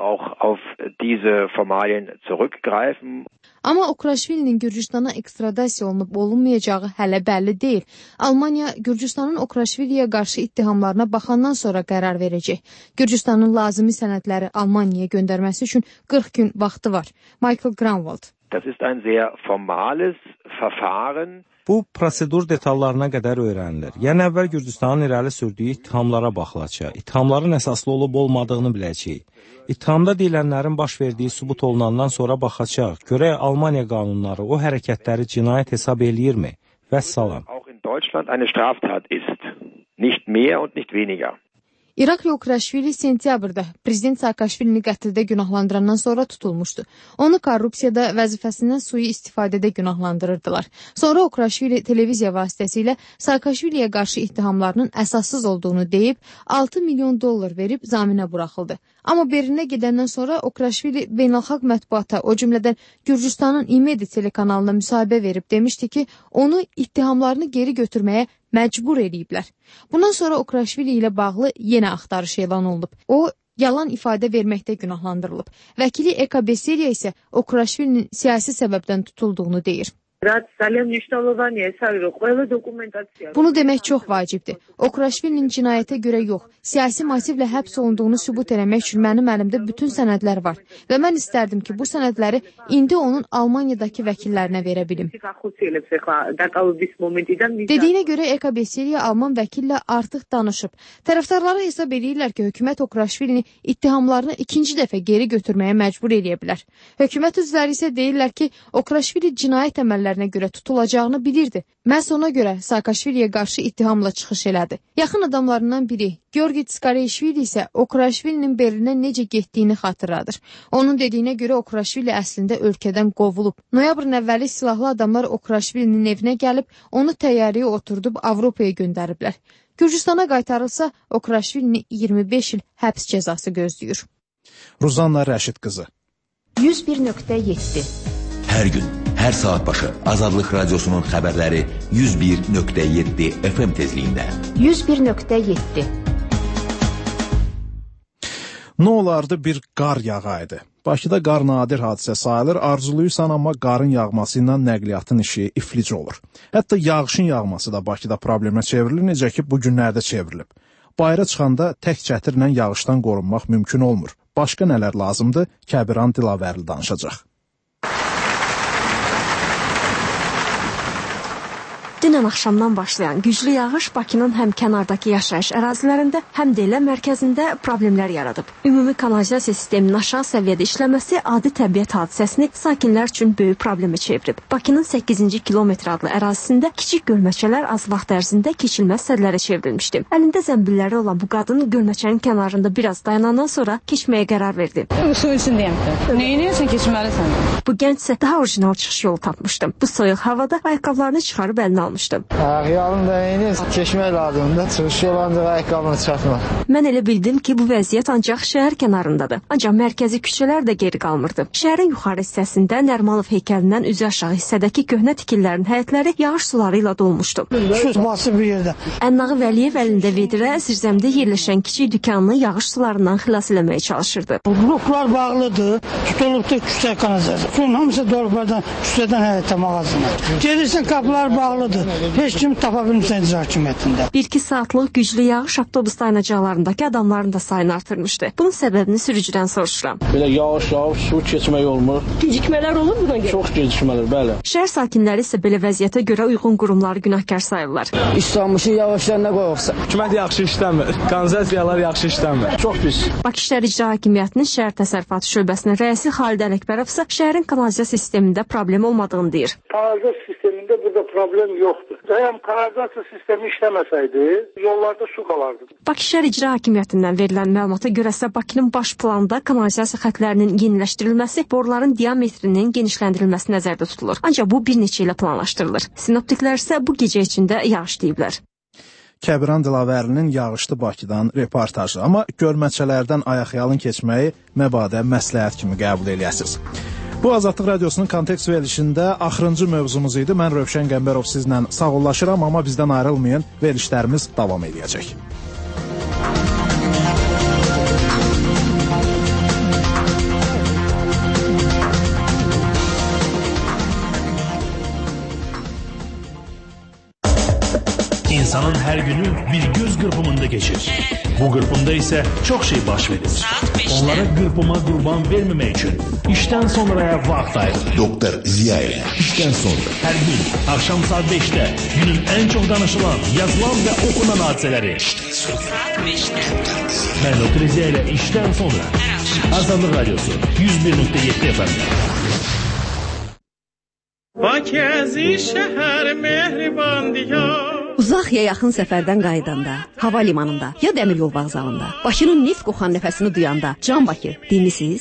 Amma Okraşvilinin Gürcüstana ekstradasiya olunub olunmayacağı hələ bəlli deyil. Almaniya Gürcüstanın Okraşviliyə qarşı ittihamlarına baxandan sonra qərar verəcək. Gürcüstanın lazımi sənədləri Almaniyaya göndərməsi üçün qırx gün vaxtı var. Michael Granwald. Das ist ein sehr formales Verfahren. Bu prosedur detallarına qədər öyrənilir. Yəni əvvəl Gürcüstanın irəli sürdüyü ittihamlara baxılacaq. İttihamların əsaslı olub olmadığını biləcəyik. İttihamda deyilənlərin baş verdiyi sübut olunandan sonra baxacaq. Görək Almaniya qanunları o hərəkətləri cinayət hesab eləyirmi? Vəssalam. Auch in Deutschland eine Straftat ist. Nicht mehr und nicht weniger. İrakli Ukrashvili sentyabrda prezident Saakashvilini qətldə günahlandırandan sonra tutulmuşdu. Onu korrupsiyada, vəzifəsindən sui istifadədə günahlandırırdılar. Sonra Ukrashvili televiziya vasitəsilə Saakashviliyə qarşı ittihamlarının əsassız olduğunu deyib, altı milyon dollar verib zaminə buraxıldı. Amma Berlinə gedəndən sonra Ukrashvili beynəlxalq mətbuata, o cümlədən Gürcüstanın İmedi telekanalına müsahibə verib demişdi ki, onu ittihamlarını geri götürməyə məcbur eləyiblər. Bundan sonra Ukrashvili ilə bağlı yenə axtarış elan olunub. O, yalan ifadə verməkdə günahlandırılıb. Vəkili Eka Beseriya isə Ukrashvilinin siyasi səbəbdən tutulduğunu deyir. Bunu demək çox vacibdir. Ukrashvilinin cinayətə görə yox, siyasi motivlə həbs olunduğunu sübut eləmək üçün mənim əlimdə bütün sənədlər var. Və mən istərdim ki, bu sənədləri indi onun Almaniyadakı vəkillərinə verə bilim. Dediyinə görə Eka Beseriya Alman vəkillə artıq danışıb. Tərəfdarları hesab edirlər ki, hökumət Ukrashvilini ittihamlarını ikinci dəfə geri götürməyə məcbur eləyə bilər. Hökumət üzvləri isə deyirlər ki, Ukrashvili cinayət əməllərinə görə tutulacağını bilirdi. Məhz ona görə Saakashviliyə qarşı ittihamla çıxış elədi. Yaxın adamlarından biri, Georgi Tskarishvili isə Ukrashvilinin Berlinə necə getdiyini xatırladır. Onun dediyinə görə Ukrashvili əslində ölkədən qovulub. Noyabrın əvvəli silahlı adamlar Ukrashvilinin evinə gəlib, onu təyyarəyə oturdub Avropaya göndəriblər. Gürcüstana qaytarılsa, Ukrashvilini iyirmi beş il həbs cəzası gözləyir. Ruzanna Rəşid qızı. yüz bir nöqtə yeddi Hər gün, hər saat başı Azadlıq Radiosunun xəbərləri yüz bir nöqtə yeddi F M tezliyində. yüz bir nöqtə yeddi Nə olardı bir qar yağaydı? Bakıda qar nadir hadisə sayılır, arzuluysan amma qarın yağması ilə nəqliyyatın işi iflic olur. Hətta yağışın yağması da Bakıda problemə çevrilir, necə ki bu günlərdə çevrilib. Bayıra çıxanda tək çətirlə yağışdan qorunmaq mümkün olmur. Başqa nələr lazımdır? Kəbiran Dilavərli danışacaq. Dünən axşamdan başlayan güclü yağış Bakının həm kənardakı yaşayış ərazilərində, həm də elə mərkəzində problemlər yaradıb. Ümumi kanalizasiya sisteminin aşağı səviyyədə işləməsi adi təbiət hadisəsini sakinlər üçün böyük problemi çevirib. Bakının səkkizinci kilometr adlı ərazisində kiçik gölməçələr az vaxt ərzində keçilməz sədlərə çevrilmişdi. Əlində zəmbilləri olan bu qadın gölməçənin kənarında biraz dayanandan sonra keçməyə qərar verdi. Suyun içindəyəm. Neyinəyəsən, keçməlisən? Bu gənc isə daha orijinal çıxış yolu tapmışdı. Bu soyuq havada ayaqqabılarını çıxarıb əlinə almışdı. Ayağım da eyni, keçmək lazımdır. Çıxış yolu ancaq ayaqqabını çıxartmaq. Mən elə bildim ki, bu vəziyyət ancaq şəhər kənarındadır. Ancaq mərkəzi küçələr də geri qalmırdı. Şəhərin yuxarı hissəsində Nərmalov heykəlindən üzü aşağı hissədəki köhnə tikililərin həyətləri yağış suları ilə dolmuşdu. Şu basıb bir yerdə. Ənnağı Vəliyev əlində vedrə zirzəmdə yerləşən kiçik dükanını yağış sularından xilas eləməyə çalışırdı. Bloklar bağlıdır, tutulubdur küçə kanalizasiya. Suyun hamısı dolublardan, küçədən həyətə mağazına. Gelirsən, qapılar bağlıdır. Heç kim tapa bilmirsən icra hakimiyyətində. Bir-iki saatlıq güclü yağış avtobus dayanacaqlarındakı adamların da sayını artırmışdı. Bunun səbəbini sürücüdən soruşuram. Belə yağış yağıb, su keçmək olmur. Gecikmələr olur buna görə? Çox gecikmələr, bəli. Şəhər sakinləri isə belə vəziyyətə görə uyğun qurumları günahkar sayırlar. İstanbul'u yavaşlarına qoyuqsa. Hökumət yaxşı işləmir, kanalizasiyalar yaxşı işləmir. Çox pis. Bakı Şəhər İcra Hakimiyyətinin şəhər təsərrüfatı şöbəsinin rəisi Xalid Ələkbərov isə şəhərin kanalizasiya sistemində problem olmadığını deyir. Kanalizasiya sistemində burada problem yoxdur. Əgər kanalizasiya sistemi işləməsəydi, yollarda su qalardı. Bakı Şəhər İcra Hakimiyyətindən verilən məlumata görə isə Bakının baş planında kanalizasiya xətlərinin yeniləşdirilməsi, boruların diametrinin genişləndirilməsi nəzərdə tutulur. Ancaq bu bir neçə ilə planlaşdırılır. Sinoptiklər isə bu gecə içində yağış deyiblər. Kəbiran Dilavərlinin yağışlı Bakıdan reportajı. Amma görməçələrdən ayaqyalın keçməyi məbadə məsləhət kimi qəbul eləyəsiniz. Bu Azadlıq Radiosunun kontekst verilişində axırıncı mövzumuz idi. Mən Rövşən Qəmbərov sizlə sağollaşıram, amma bizdən ayrılmayın, verilişlərimiz davam edəcək. İnsanın hər günü bir göz qırpımında keçir. Bu qırpımda isə çox şey baş verir. Onlara qırpıma qurban verməmək üçün işdən sonraya vaxt ayırır. Doktor Ziya ilə işdən sonra. Hər gün axşam saat beşdə günün ən çox danışılan, yazılan və okunan hadisələri. Saat beşdə. Mən Doktor Ziya ilə işdən sonra. Azadlıq Radiosu yüz bir nöqtə yeddi F M. Mərkəzi şəhər mehriban diyar. Uzaq ya yaxın səfərdən qayıdanda, hava limanında ya dəmir yol vağzalında, Bakının neft qoxan nəfəsini duyanda, Can Bakı dinlisiz?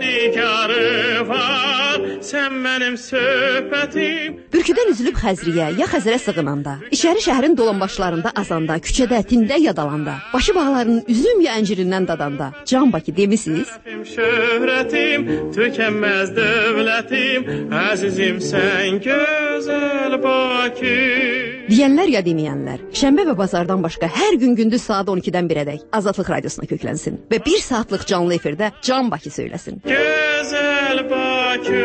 Sən mənim söhbətim. Bürküdən üzülüb Xəzriyə ya Xəzərə sığınanda, İçəri şəhərin dolanbaşlarında azanda, küçədə, tində yadalanda, Bakı bağlarının üzüm ya əncirindən dadanda, Can Bakı demisiz? Şöhrətim, tükənməz dövlətim, əzizim sən gözəl Bakı. Deyənlər ya deməyənlər, şənbə və bazardan başqa hər gün gündüz saat on ikidən birədək Azadlıq Radiosuna köklənsin və bir saatlıq canlı efirdə Can Bakı söyləsin. Gözəl Bakı.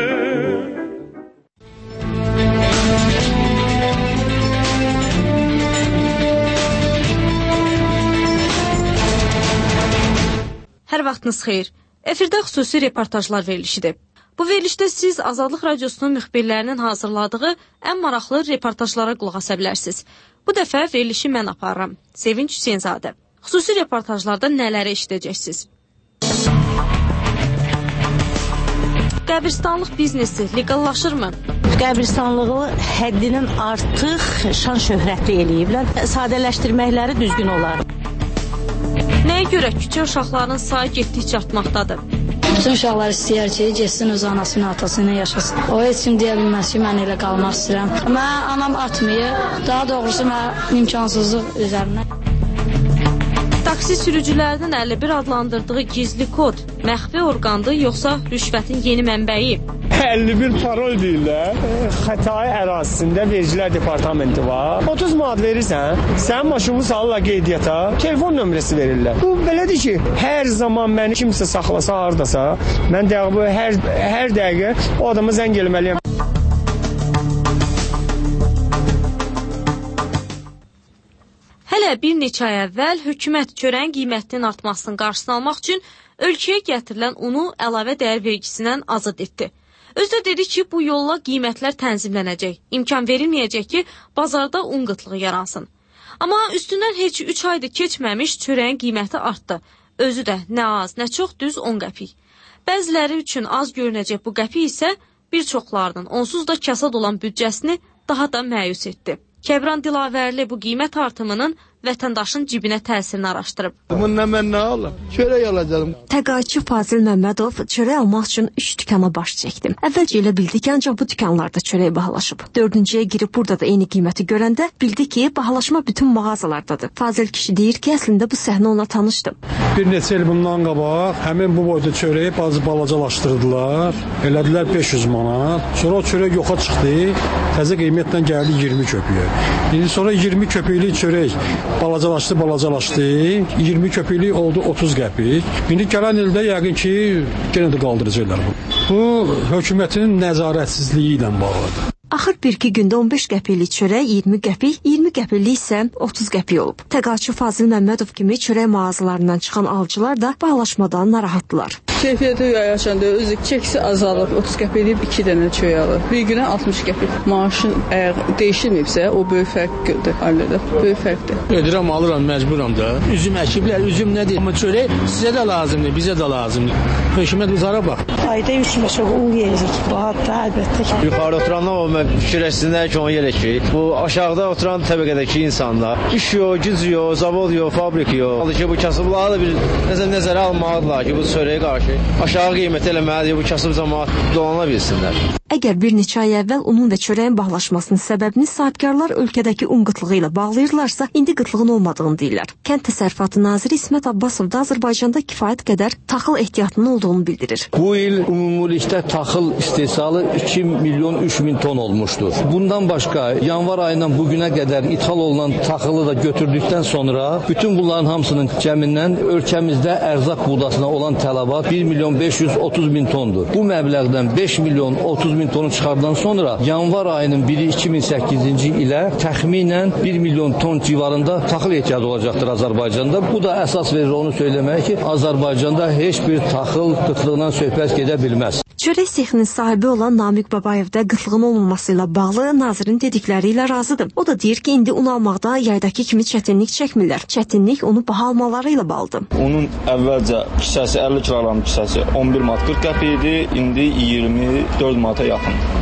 Hər vaxtınız xeyir. Efirdə xüsusi reportajlar verilişidir. Bu verilişdə siz Azadlıq Radiosunun müxbirlərinin hazırladığı ən maraqlı reportajlara qulaq asa bilərsiniz. Bu dəfə verilişi mən aparıram. Sevinç Hüseynzadə. Xüsusi reportajlarda nələri eşidəcəksiniz? Qəbirstanlıq biznesi legallaşırmı? Qəbirstanlığı həddindən artıq şan şöhrətli eləyiblər. Sadələşdirməkləri düzgün olar. Nəyə görə küçə uşaqlarının sayı getdikcə artmaqdadır? Bütün uşaqlar istəyər ki, getsin öz anası ilə, atası ilə yaşasın. O heç kim deyə bilməz ki, mən elə qalmaq istəyirəm. Mən anam atmayır, daha doğrusu mən imkansızlıq üzərinə. Taksi sürücülərinin əlli bir adlandırdığı gizli kod məxfi orqandır, yoxsa rüşvətin yeni mənbəyi? əlli bir parol deyirlər. Xətai ərazisində vergilər departamenti var. otuz manat verirsən, sən maşını salırlar qeydiyyata, telefon nömrəsi verirlər. Bu belədir ki, hər zaman məni kimsə saxlasa hardasa, mən dəqiqə hər hər dəqiqə o adama zəng eləməliyəm. Hələ bir neçə ay əvvəl hökumət çörəyin qiymətinin artmasının qarşısını almaq üçün ölkəyə gətirilən unu əlavə dəyər vergisindən azad etdi. Özü də dedi ki, bu yolla qiymətlər tənzimlənəcək, imkan verilməyəcək ki, bazarda un qıtlığı yaransın. Amma üstündən heç üç ayda keçməmiş çörəyin qiyməti artdı. Özü də nə az, nə çox düz on qəpik. Bəziləri üçün az görünəcək bu qəpik isə bir çoxlarının onsuz da kasad olan büdcəsini daha da məyus etdi. Kəbran Dilavərli bu qiymət artımının vətəndaşın cibinə təsirini araşdırıb. Bununla mən nə alım? Çörək alacağım. Təqaüdçü Fazil Məmmədov çörək almaq üçün üç dükana baş çəkdi. Əvvəlcə elə bildi ki, ancaq bu dükanlarda çörək bahalaşıb. Dördüncüyə girib burada da eyni qiyməti görəndə bildi ki, bahalaşma bütün mağazalardadır. Fazil kişi deyir ki, əslində bu səhnə ona tanışdı. Bir neçə il bundan qabaq həmin bu boyda çörəyi bazı balacalaşdırdılar. Elədilər beş yüz manat. Sonra o çörək yoxa çıxdı. Təzə qiymətlə gəldi iyirmi köpüyə. İndi sonra iyirmi köpüklük çörək balacalaşdı, balacalaşdı. iyirmi köpüklük oldu otuz qəpik. İndi gələn ildə yəqin ki, yenə də qaldıracaqlar bu. Bu hökumətin nəzarətsizliyi ilə bağlıdır. Axır bir-iki gündə on beş qəpiklik çörək iyirmi qəpik, iyirmi qəpiklik isə otuz qəpik olub. Təqaüdçü Fazil Məmmədov kimi çörək mağazalarından çıxan alıcılar da bahalaşmadan narahatdılar. Keyfiyyəti yaşandı, özü çəksi azalıb, otuz qəpiklik iki dənə çörək alır. Bir günə altmış qəpik. Maaşın əgər dəyişilməyibsə, o böyük fərqdir ailədə. Böyük fərqdir. Edirəm, alıram, məcburam da. Üzüm əkiblər, üzüm nədir? Amma çörək sizə də lazımdır, bizə də lazımdır. Hökumət uzara bax. Ayda üç məşə un yeyirik. Bu hatta əlbəttə ki. Yuxarı oturanlar o fikirləşsinlər ki, onu yerək ki, bu aşağıda oturan təbəqədəki insanlar iş yox, güc yox, zavod yox, fabrik yox. Alır ki, bu kasıbları da bir nəzər, nəzərə almalıdırlar ki, bu çörəyə qarşı aşağı qiymət eləməlidir, bu kasıb cəmaət dolana bilsinlər. Əgər bir neçə ay əvvəl unun və çörəyin bahalaşmasının səbəbini sahibkarlar ölkədəki un qıtlığı ilə bağlayırlarsa, indi qıtlığın olmadığını deyirlər. Kənd Təsərrüfatı naziri İsmət Abbasov da Azərbaycanda kifayət qədər taxıl ehtiyatının olduğunu bildirir. Bu il ümumilikdə taxıl istehsalı iki milyon üç min ton olmuşdur. Bundan başqa yanvar ayından bugünə qədər ithal olunan taxılı da götürdükdən sonra bütün bunların hamısının cəmindən ölkəmizdə ərzaq buğdasına olan tələbat bir milyon beş yüz otuz min tondur. Bu məbləğdən beş milyon otuz min tonu çıxardan sonra yanvar ayının biri iki min səkkizinci ilə təxminən bir milyon ton civarında taxıl ehtiyacı olacaqdır Azərbaycanda. Bu da əsas verir onu söyləməyə ki, Azərbaycanda heç bir taxıl qıtlığından söhbət gedə bilməz. Çörək sexinin sahibi olan Namiq Babayev də qıtlığın olmaması ilə bağlı nazirin dedikləri ilə razıdır. O da deyir ki, indi un almaqda yaydakı kimi çətinlik çəkmirlər. Çətinlik onu baha almaları ilə bağlıdır. Onun əvvəlcə kisəsi əlli kiloqram kisəsi on bir manat qırx qəpik idi, indi iyirmi dörd manata yaxın.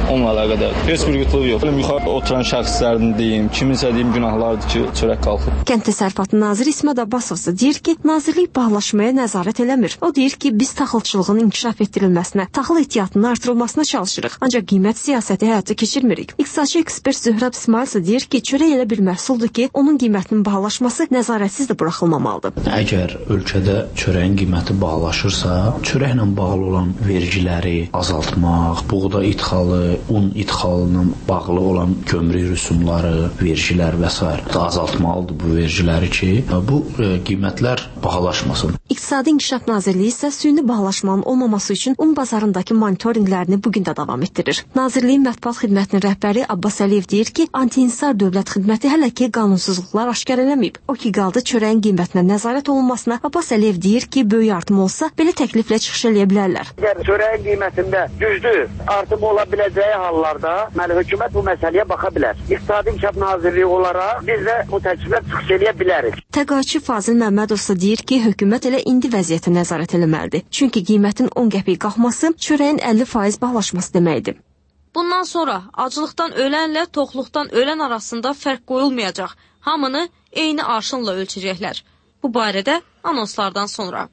onunla əlaqədar. Heç bir qıtlıq yox. Yuxarı oturan şəxslərin deyim, kiminsə deyim günahlardır ki, çörək qalxıb. Kənd Təsərrüfatı naziri İsmet Abbasov deyir ki, nazirlik bağlaşmaya nəzarət eləmir. O deyir ki, biz taxılçılığın inkişaf etdirilməsinə, taxıl ehtiyatının artırılmasına çalışırıq. Ancaq qiymət siyasəti həyata keçirmirik. İqtisadçı ekspert Zöhrəb İsmail isə deyir ki, çörək elə bir məhsuldur ki, onun qiymətinin bahalaşması nəzarətsiz də buraxılmamalıdır. Əgər ölkədə çörəyin qiyməti bahalaşırsa, çörəklə bağlı olan vergiləri azaltmaq, buğda idxalı, un idxalına bağlı olan gömrük rüsumları, vergilər və s. da azaltmalıdır bu vergiləri ki, bu e, qiymətlər bahalaşmasın. İqtisadi İnkişaf Nazirliyi isə süni bahalaşmanın olmaması üçün un bazarındakı monitorinqlərini bugün də davam etdirir. Nazirliyin mətbuat xidmətinin rəhbəri Abbas Əliyev deyir ki, anti-insar dövlət xidməti hələ ki qanunsuzluqlar aşkar eləməyib. O ki qaldı çörəyin qiymətinə nəzarət olunmasına. Abbas Əliyev deyir ki, böyük artım olsa belə təkliflə çıxış eləyə bilərlər. Əgər çörəyin qiymətində güclü artım ola biləcəyi hallarda, məli hökumət bu məsələyə baxa bilər. İqtisadi İnkişaf Nazirliyi olaraq biz də bu təkliflə çıxış eləyə bilərik. Təqaüdçü Fazil Məmmədov isə deyir ki, hökumət elə indi vəziyyətə nəzarət eləməlidir. Çünki qiymətin on qəpik qalxması çörəyin əlli faiz bahalaşması deməkdir. Bundan sonra acılıqdan ölənlə toxluqdan ölən arasında fərq qoyulmayacaq. Hamını eyni arşınla ölçəcəklər. Bu barədə anonslardan sonra.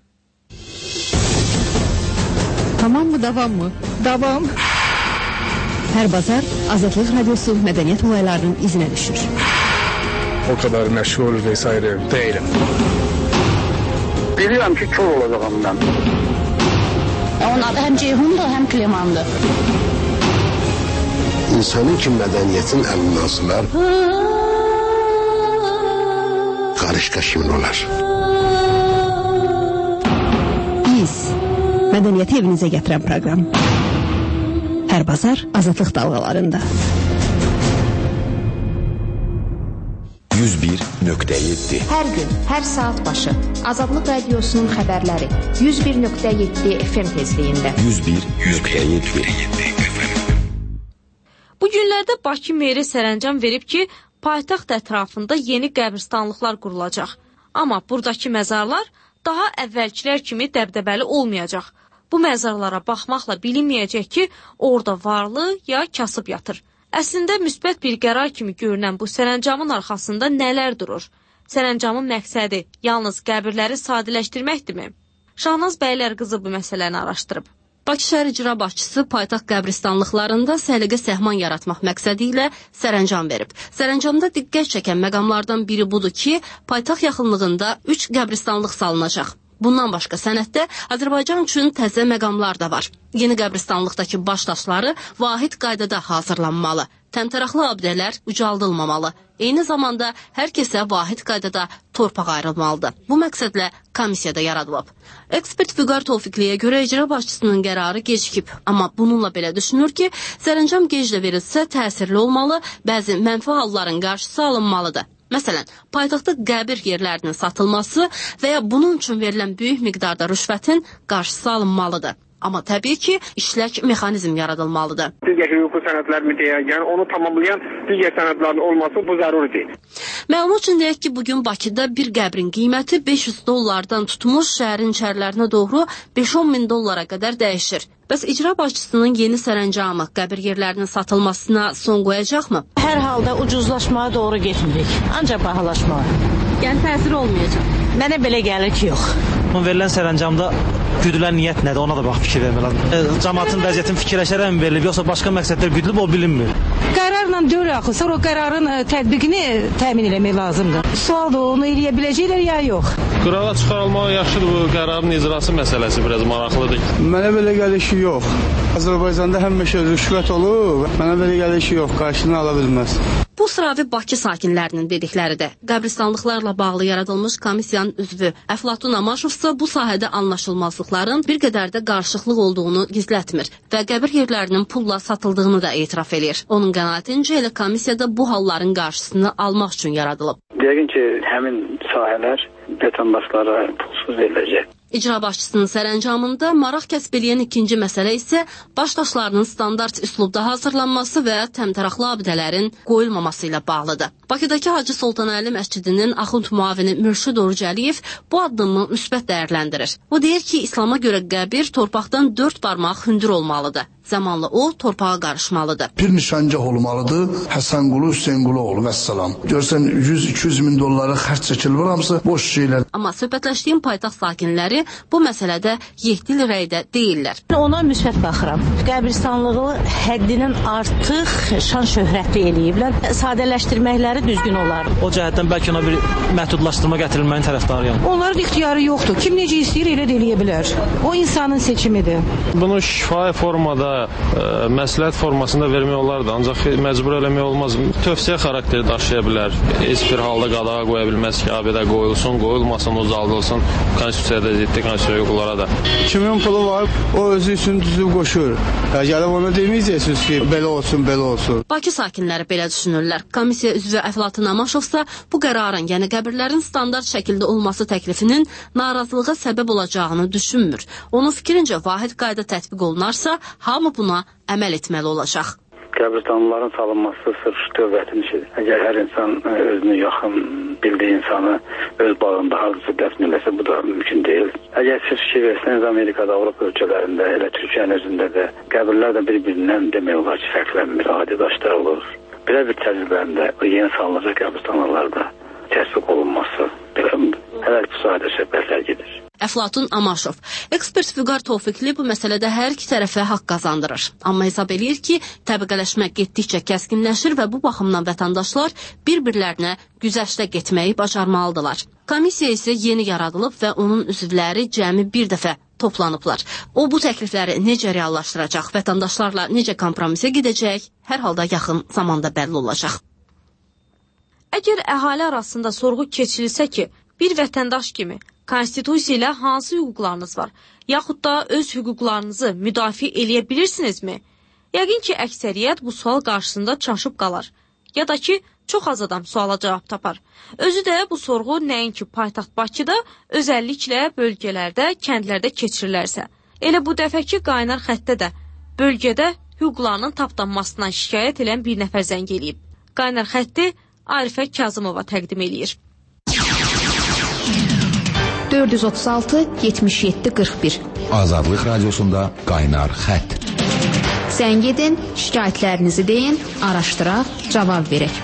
Tamam mı, davam mı? Davam. Hər bazar Azadlıq Radyosu mədəniyyət olaylarının izinə düşür. O kadar məşğul vesaire değilim. Bilirəm ki, kör olacağım mən. Onun adı həm Ceyhundur, həm Klemandır. İnsanın ki mədəniyyətin əlindən asılar, qarışqa kimin olar? Biz, mədəniyyəti evinizə gətirən proqram. Hər bazar Azadlıq dalğalarında. yüz bir nöqtə yeddi. Hər gün, hər saat başı Azadlıq Radiosunun xəbərləri yüz bir nöqtə yeddi F M tezliyində. yüz bir nöqtə yeddi. Bu günlərdə Bakı meri sərəncam verib ki, paytaxt ətrafında yeni qəbristanlıqlar qurulacaq. Amma buradakı məzarlar daha əvvəlkilər kimi dəbdəbəli olmayacaq. Bu məzarlara baxmaqla bilinməyəcək ki, orada varlı ya kasıb yatır. Əslində müsbət bir qərar kimi görünən bu sərəncamın arxasında nələr durur? Sərəncamın məqsədi yalnız qəbirləri sadələşdirməkdirmi? Şahnaz Bəylər qızı bu məsələni araşdırıb. Bakı şəhər icra başçısı paytaxt qəbristanlıqlarında səliqə səhman yaratmaq məqsədi ilə sərəncam verib. Sərəncamda diqqət çəkən məqamlardan biri budur ki, paytaxt yaxınlığında üç qəbristanlıq salınacaq. Bundan başqa sənəddə Azərbaycan üçün təzə məqamlar da var. Yeni qəbristanlıqdakı baş daşları vahid qaydada hazırlanmalı. Təmtəraqlı abidələr ucaldılmamalı. Eyni zamanda hər kəsə vahid qaydada torpaq ayrılmalıdır. Bu məqsədlə komissiyada yaradılıb. Ekspert Füqar Tofiqliyə görə icra başçısının qərarı gecikib. Amma bununla belə düşünür ki, sərəncam geclə verilsə təsirli olmalı, bəzi mənfi halların qarşısı alınmalıdır. Məsələn, paytaxtda qəbir yerlərinin satılması və ya bunun üçün verilən böyük miqdarda rüşvətin qarşısı alınmalıdır. Amma təbii ki, işlək mexanizm yaradılmalıdır. Digər hüquqi sənədlər deyək, yəni onu tamamlayan digər sənədlərin olması bu zəruridir. Məlumat üçün deyək ki, bugün Bakıda bir qəbrin qiyməti beş yüz dollardan tutmuş şəhərin içərilərinə doğru beş on min dollara qədər dəyişir. Bəs icra başçısının yeni sərəncamı qəbir yerlərinin satılmasına son qoyacaqmı? Hər halda ucuzlaşmaya doğru getmirik, ancaq bahalaşmağa. Yəni təsir olmayacaq. Mənə belə gəlir ki, yox. Verilən sərəncamda güdülən niyyət nədir, ona da bax fikir vermək lazım. E, cəmaatın vəziyyətini fikirləşərək mi verilib, yoxsa başqa məqsədlər güdülüb, o bilinmir. Qərarla deyil axı, sonra o qərarın tətbiqini təmin etmək lazımdır. Sualdır, onu eləyə biləcəklər ya yox? Qərara çıxarılmağı yaxşıdır, bu qərarın icrası məsələsi biraz maraqlıdır. Mənə belə gəlir ki, yox. Azərbaycanda həmişə rüşvət olub, mənə belə gəlir ki, yox, qarşılığını ala bilməz. Bu sıravi Bakı sakinlərinin dedikləridir. Qəbristanlıqlarla bağlı yaradılmış komissiyanın üzvü Əflatun Amaşovsa bu sahədə anlaşılmazlıqların bir qədər də qarışıqlıq olduğunu gizlətmir və qəbir yerlərinin pulla satıldığını da etiraf edir. Onun qənaətincə elə komissiyada bu halların qarşısını almaq üçün yaradılıb. Yəqin ki, həmin sahələr vətəndaşlara pulsuz veriləcək. İcra başçısının sərəncamında maraq kəsb eləyən ikinci məsələ isə baş daşlarının standart üslubda hazırlanması və təmtəraqlı abidələrin qoyulmaması ilə bağlıdır. Bakıdakı Hacı Sultanəli məscidinin axund müavini Mürşid Oruc Əliyev bu addımı müsbət dəyərləndirir. O deyir ki, İslama görə qəbir torpaqdan dörd barmaq hündür olmalıdır Zamanla o torpağa qarışmalıdır. Bir nişangah olmalıdır. Həsənqulu, Hüseynqulu oğlu vəssalam. Görsən yüz iki yüz min dolları xərc çəkilmir, hamısı boş şeylər. Amma söhbətləşdiyim paytaxt sakinləri bu məsələdə yehdil rəydə deyirlər. Ona müsbət baxıram. Qəbristanlığı həddindən artıq şan şöhrətli eləyiblər. Sadələşdirməkləri düzgün olar. O cəhətdən bəlkə ona bir məhdudlaşdırma gətirilməyin tərəfdarıyam. Onların ixtiyarı yoxdur. Kim necə istəyir elə də eləyə bilər. O insanın seçimidir. Bunu şifahi formada, ə, məsləhət formasında vermək olardı, ancaq məcbur eləmək olmaz. Tövsiyə xarakteri daşıya bilər. Heç bir halda qadağa qoya bilməz ki, abidə qoyulsun, qoyulmasın, uzaldılsın. Konstitusiyada ziddi konstitusiya hüquqlara da. Kimin pulu var, o özü üçün düzüb qoşur. Ya gəlib ona deməyəcəksiniz ki, belə olsun, belə olsun. Bakı sakinləri belə düşünürlər. Komissiya üzvü Əflatun Amaşovsa bu qərarın, yəni qəbirlərin standart şəkildə olması təklifinin narazılığa səbəb olacağını düşünmür. Onun fikrincə vahid qayda tətbiq olunarsa, hamı buna əməl etməli olacaq. Qəbirstanlıların salınması sırf dövlətin işidir. Əgər hər insan özünü yaxın bildiyi insanı öz bağında hardasa dəfn eləsə, bu da mümkün deyil. Əgər siz fikir versəniz, Amerikada, Avropa ölkələrində, elə Türkiyənin özündə də qəbirlər də bir-birindən demək olar ki, fərqlənmir, adi daşlar olur. Belə bir təcrübəndə o yeni salınacaq qəbirstanlılarda təsbiq olunması, belə hələ bu sayədə söhbətlər gedir. Əflatun Amaşov. Ekspert Füqar Tofiqli bu məsələdə hər iki tərəfə haqq qazandırır. Amma hesab eləyir ki, təbəqələşmə getdikcə kəskinləşir və bu baxımdan vətəndaşlar bir-birlərinə güzəştə getməyi bacarmalıdırlar. Komissiya isə yeni yaradılıb və onun üzvləri cəmi bir dəfə toplanıblar. O bu təklifləri necə reallaşdıracaq, vətəndaşlarla necə kompromisə gedəcək, hər halda yaxın zamanda bəlli olacaq. Əgər əhali arasında sorğu keçirilsə ki, bir vətəndaş kimi konstitusiya ilə hansı hüquqlarınız var, yaxud da öz hüquqlarınızı müdafiə eləyə bilirsinizmi? Yəqin ki, əksəriyyət bu sual qarşısında çaşıb qalar. Ya da ki, çox az adam suala cavab tapar. Özü də bu sorğu nəinki paytaxt Bakıda, özəlliklə bölgələrdə, kəndlərdə keçirilərsə. Elə bu dəfəki qaynar xəttdə də bölgədə hüquqlarının tapdanmasından şikayət edən bir nəfər zəng eləyib. Qaynar xətti Arifə Kazımova təqdim eləyir. dörd yüz otuz altı yetmiş yeddi qırx bir Azadlıq Radiosunda Qaynar Xətt. Zəng edin, şikayətlərinizi deyin, araşdıraq, cavab verək.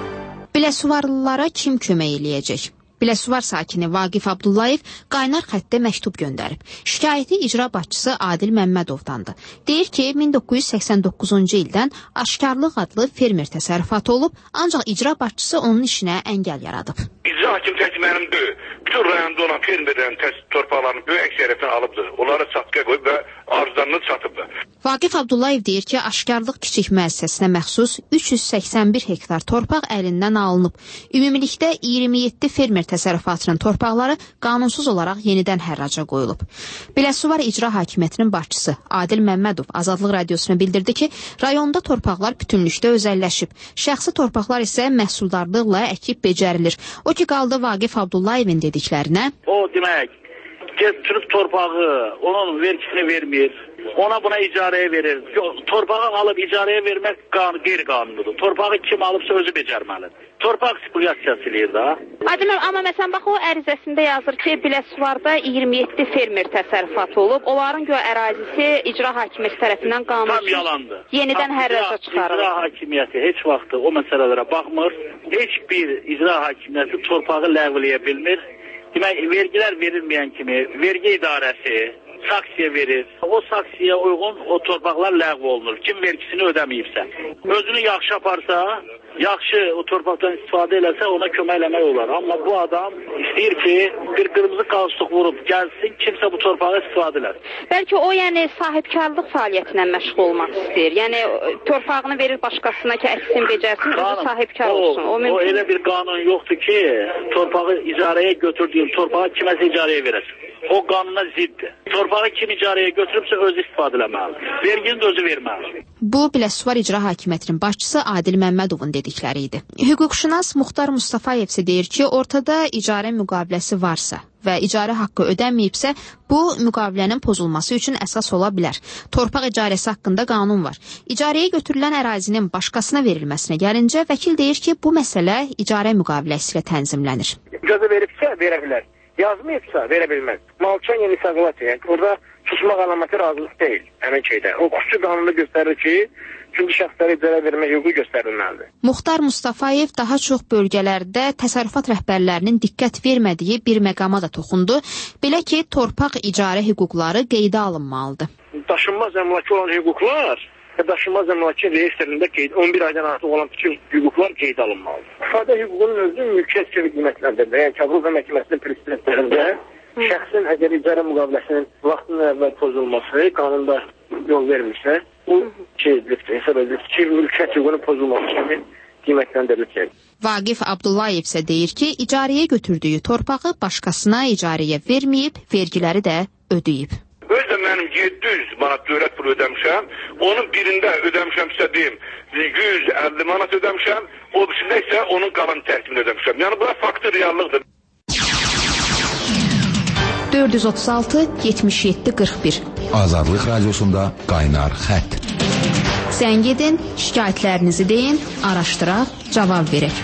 Biləsuvarlılara kim kömək eləyəcək? Biləsuvar sakini Vaqif Abdullayev qaynar xəttə məktub göndərib. Şikayəti icra başçısı Adil Məmmədovdandır. Deyir ki, min doqquz yüz səksən doqquzuncu ildən Aşkarlıq adlı fermer təsərrüfatı olub, ancaq icra başçısı onun işinə əngəl yaradıb. İcra hakim tək mənim deyil. Bütün rayonda olan fermerlərin torpaqlarını böyük əksəriyyətini alıbdır. Onları çatqa qoyub və arzularını çatıbdır. Vaqif Abdullayev deyir ki, Aşkarlıq kiçik müəssisəsinə məxsus üç yüz səksən bir hektar torpaq əlindən alınıb. Ümumilikdə iyirmi yeddi fermer təsərrüfatının torpaqları qanunsuz olaraq yenidən hərraca qoyulub. Biləsuvar İcra Hakimiyyətinin başçısı Adil Məmmədov Azadlıq Radiosuna bildirdi ki, rayonda torpaqlar bütünlükdə özəlləşib. Şəxsi torpaqlar isə məhsuldarlıqla əkib becərilir. O ki, qaldı Vaqif Abdullayevin dediklərinə. O demək, götürüb torpağı, onun vergisini vermir, ona buna icarəyə verir. Torpağı alıb icarəyə vermək qeyri-qanunudur. Torpağı kim alıbsa özü becərməlidir. Torpaq spekulyasiyası eləyir da. Ademəm, amma məsələn, bax, o ərizəsində yazır ki, Biləsuvarda iyirmi yeddi fermer təsərrüfatı olub. Onların göyə ərazisi icra hakimiyyəti tərəfindən qanunsuz. Tam yalandır. Yenidən hərraca çıxarılır. İcra hakimiyyəti heç vaxt o məsələlərə baxmır. Heç bir icra hakimiyyəti torpağı ləğv eləyə bilmir. Demək, vergilər verilməyən kimi vergi idarəsi saksiya verir. O saksiyaya uyğun o torpaqlar ləğv olunur. Kim vergisini ödəməyibsə. Özünü yaxşı aparsa, yaxşı o torpaqdan istifadə eləsə ona kömək eləmək olar. Amma bu adam istəyir ki, bir qırmızı qalstuk vurub gəlsin, kimsə bu torpağı istifadə elər. Bəlkə o, yəni, sahibkarlıq fəaliyyətinə məşğul olmaq istəyir. Yəni, torpağını verir başqasına ki, əksin, becərsin, özü sahibkar olsun. O, o, o elə bir qanun yoxdur ki, torpağı icarəyə götürdüyün torpağı kiməsə icarəyə verəsin. O qanuna ziddir. Torpağı kim icarəyə götürübsə özü istifadə eləməlidir. Vergini də özü verməlidir. Bu, Biləsuvar İcra Hakimiyyətinin başçısı Adil Məmmədovun dedikləri idi. Hüquqşünas Muxtar Mustafayev isə deyir ki, ortada icarə müqaviləsi varsa və icarə haqqı ödənməyibsə, bu müqavilənin pozulması üçün əsas ola bilər. Torpaq icarəsi haqqında qanun var. İcarəyə götürülən ərazinin başqasına verilməsinə gəlincə, vəkil deyir ki, bu məsələ icarə müqaviləsi ilə tənzimlənir. İcazə veribsə, verə bilər. Yazmayıbsa, verə bilməz. Malkan yeni soglasiya. Orada susmaq əlaməti razılıq deyil həmin şeydə. O xüsusi qanunda göstərir ki, çünki şəxslərə icarə vermə hüququ göstərilməlidir. Muxtar Mustafayev daha çox bölgələrdə təsərrüfat rəhbərlərinin diqqət vermədiyi bir məqama da toxundu. Belə ki, torpaq icarə hüquqları qeydə alınmalıdır. Daşınmaz əmlakı olan hüquqlar və daşınmaz əmlakın reyestrində qeyd on bir aydan artıq olan bütün hüquqlar qeydə alınmalıdır. İfadə hüququnun özü mülkiyyət kimi qiymətləndirir. Yəni Avropa Məhkəməsinin presidentlərində şəxsin əgər icarə müqaviləsinin vaxtından əvvəl pozulması qanunda yol vermirsə, bu şeydir, hesab edilir ki, mülkiyyət hüququnun pozulması kimi qiymətləndirilir. Vaqif Abdullayev isə deyir ki, icarəyə götürdüyü torpağı başqasına icarəyə verməyib, vergiləri də ödəyib. Özdə mənim yeddi yüz manat dövlət pulu ödəmişəm, onun birində ödəmişəmsə deyim, yüz əlli manat ödəmişəm, o birisində isə onun qalan tərkibini ödəmişəm. Yəni, bu da faktı reallıqdır. dörd yüz otuz altı yetmiş yeddi qırx bir Azadlıq Radiosunda qaynar xətt. Zəng edin, şikayətlərinizi deyin, araşdıraq, cavab verək.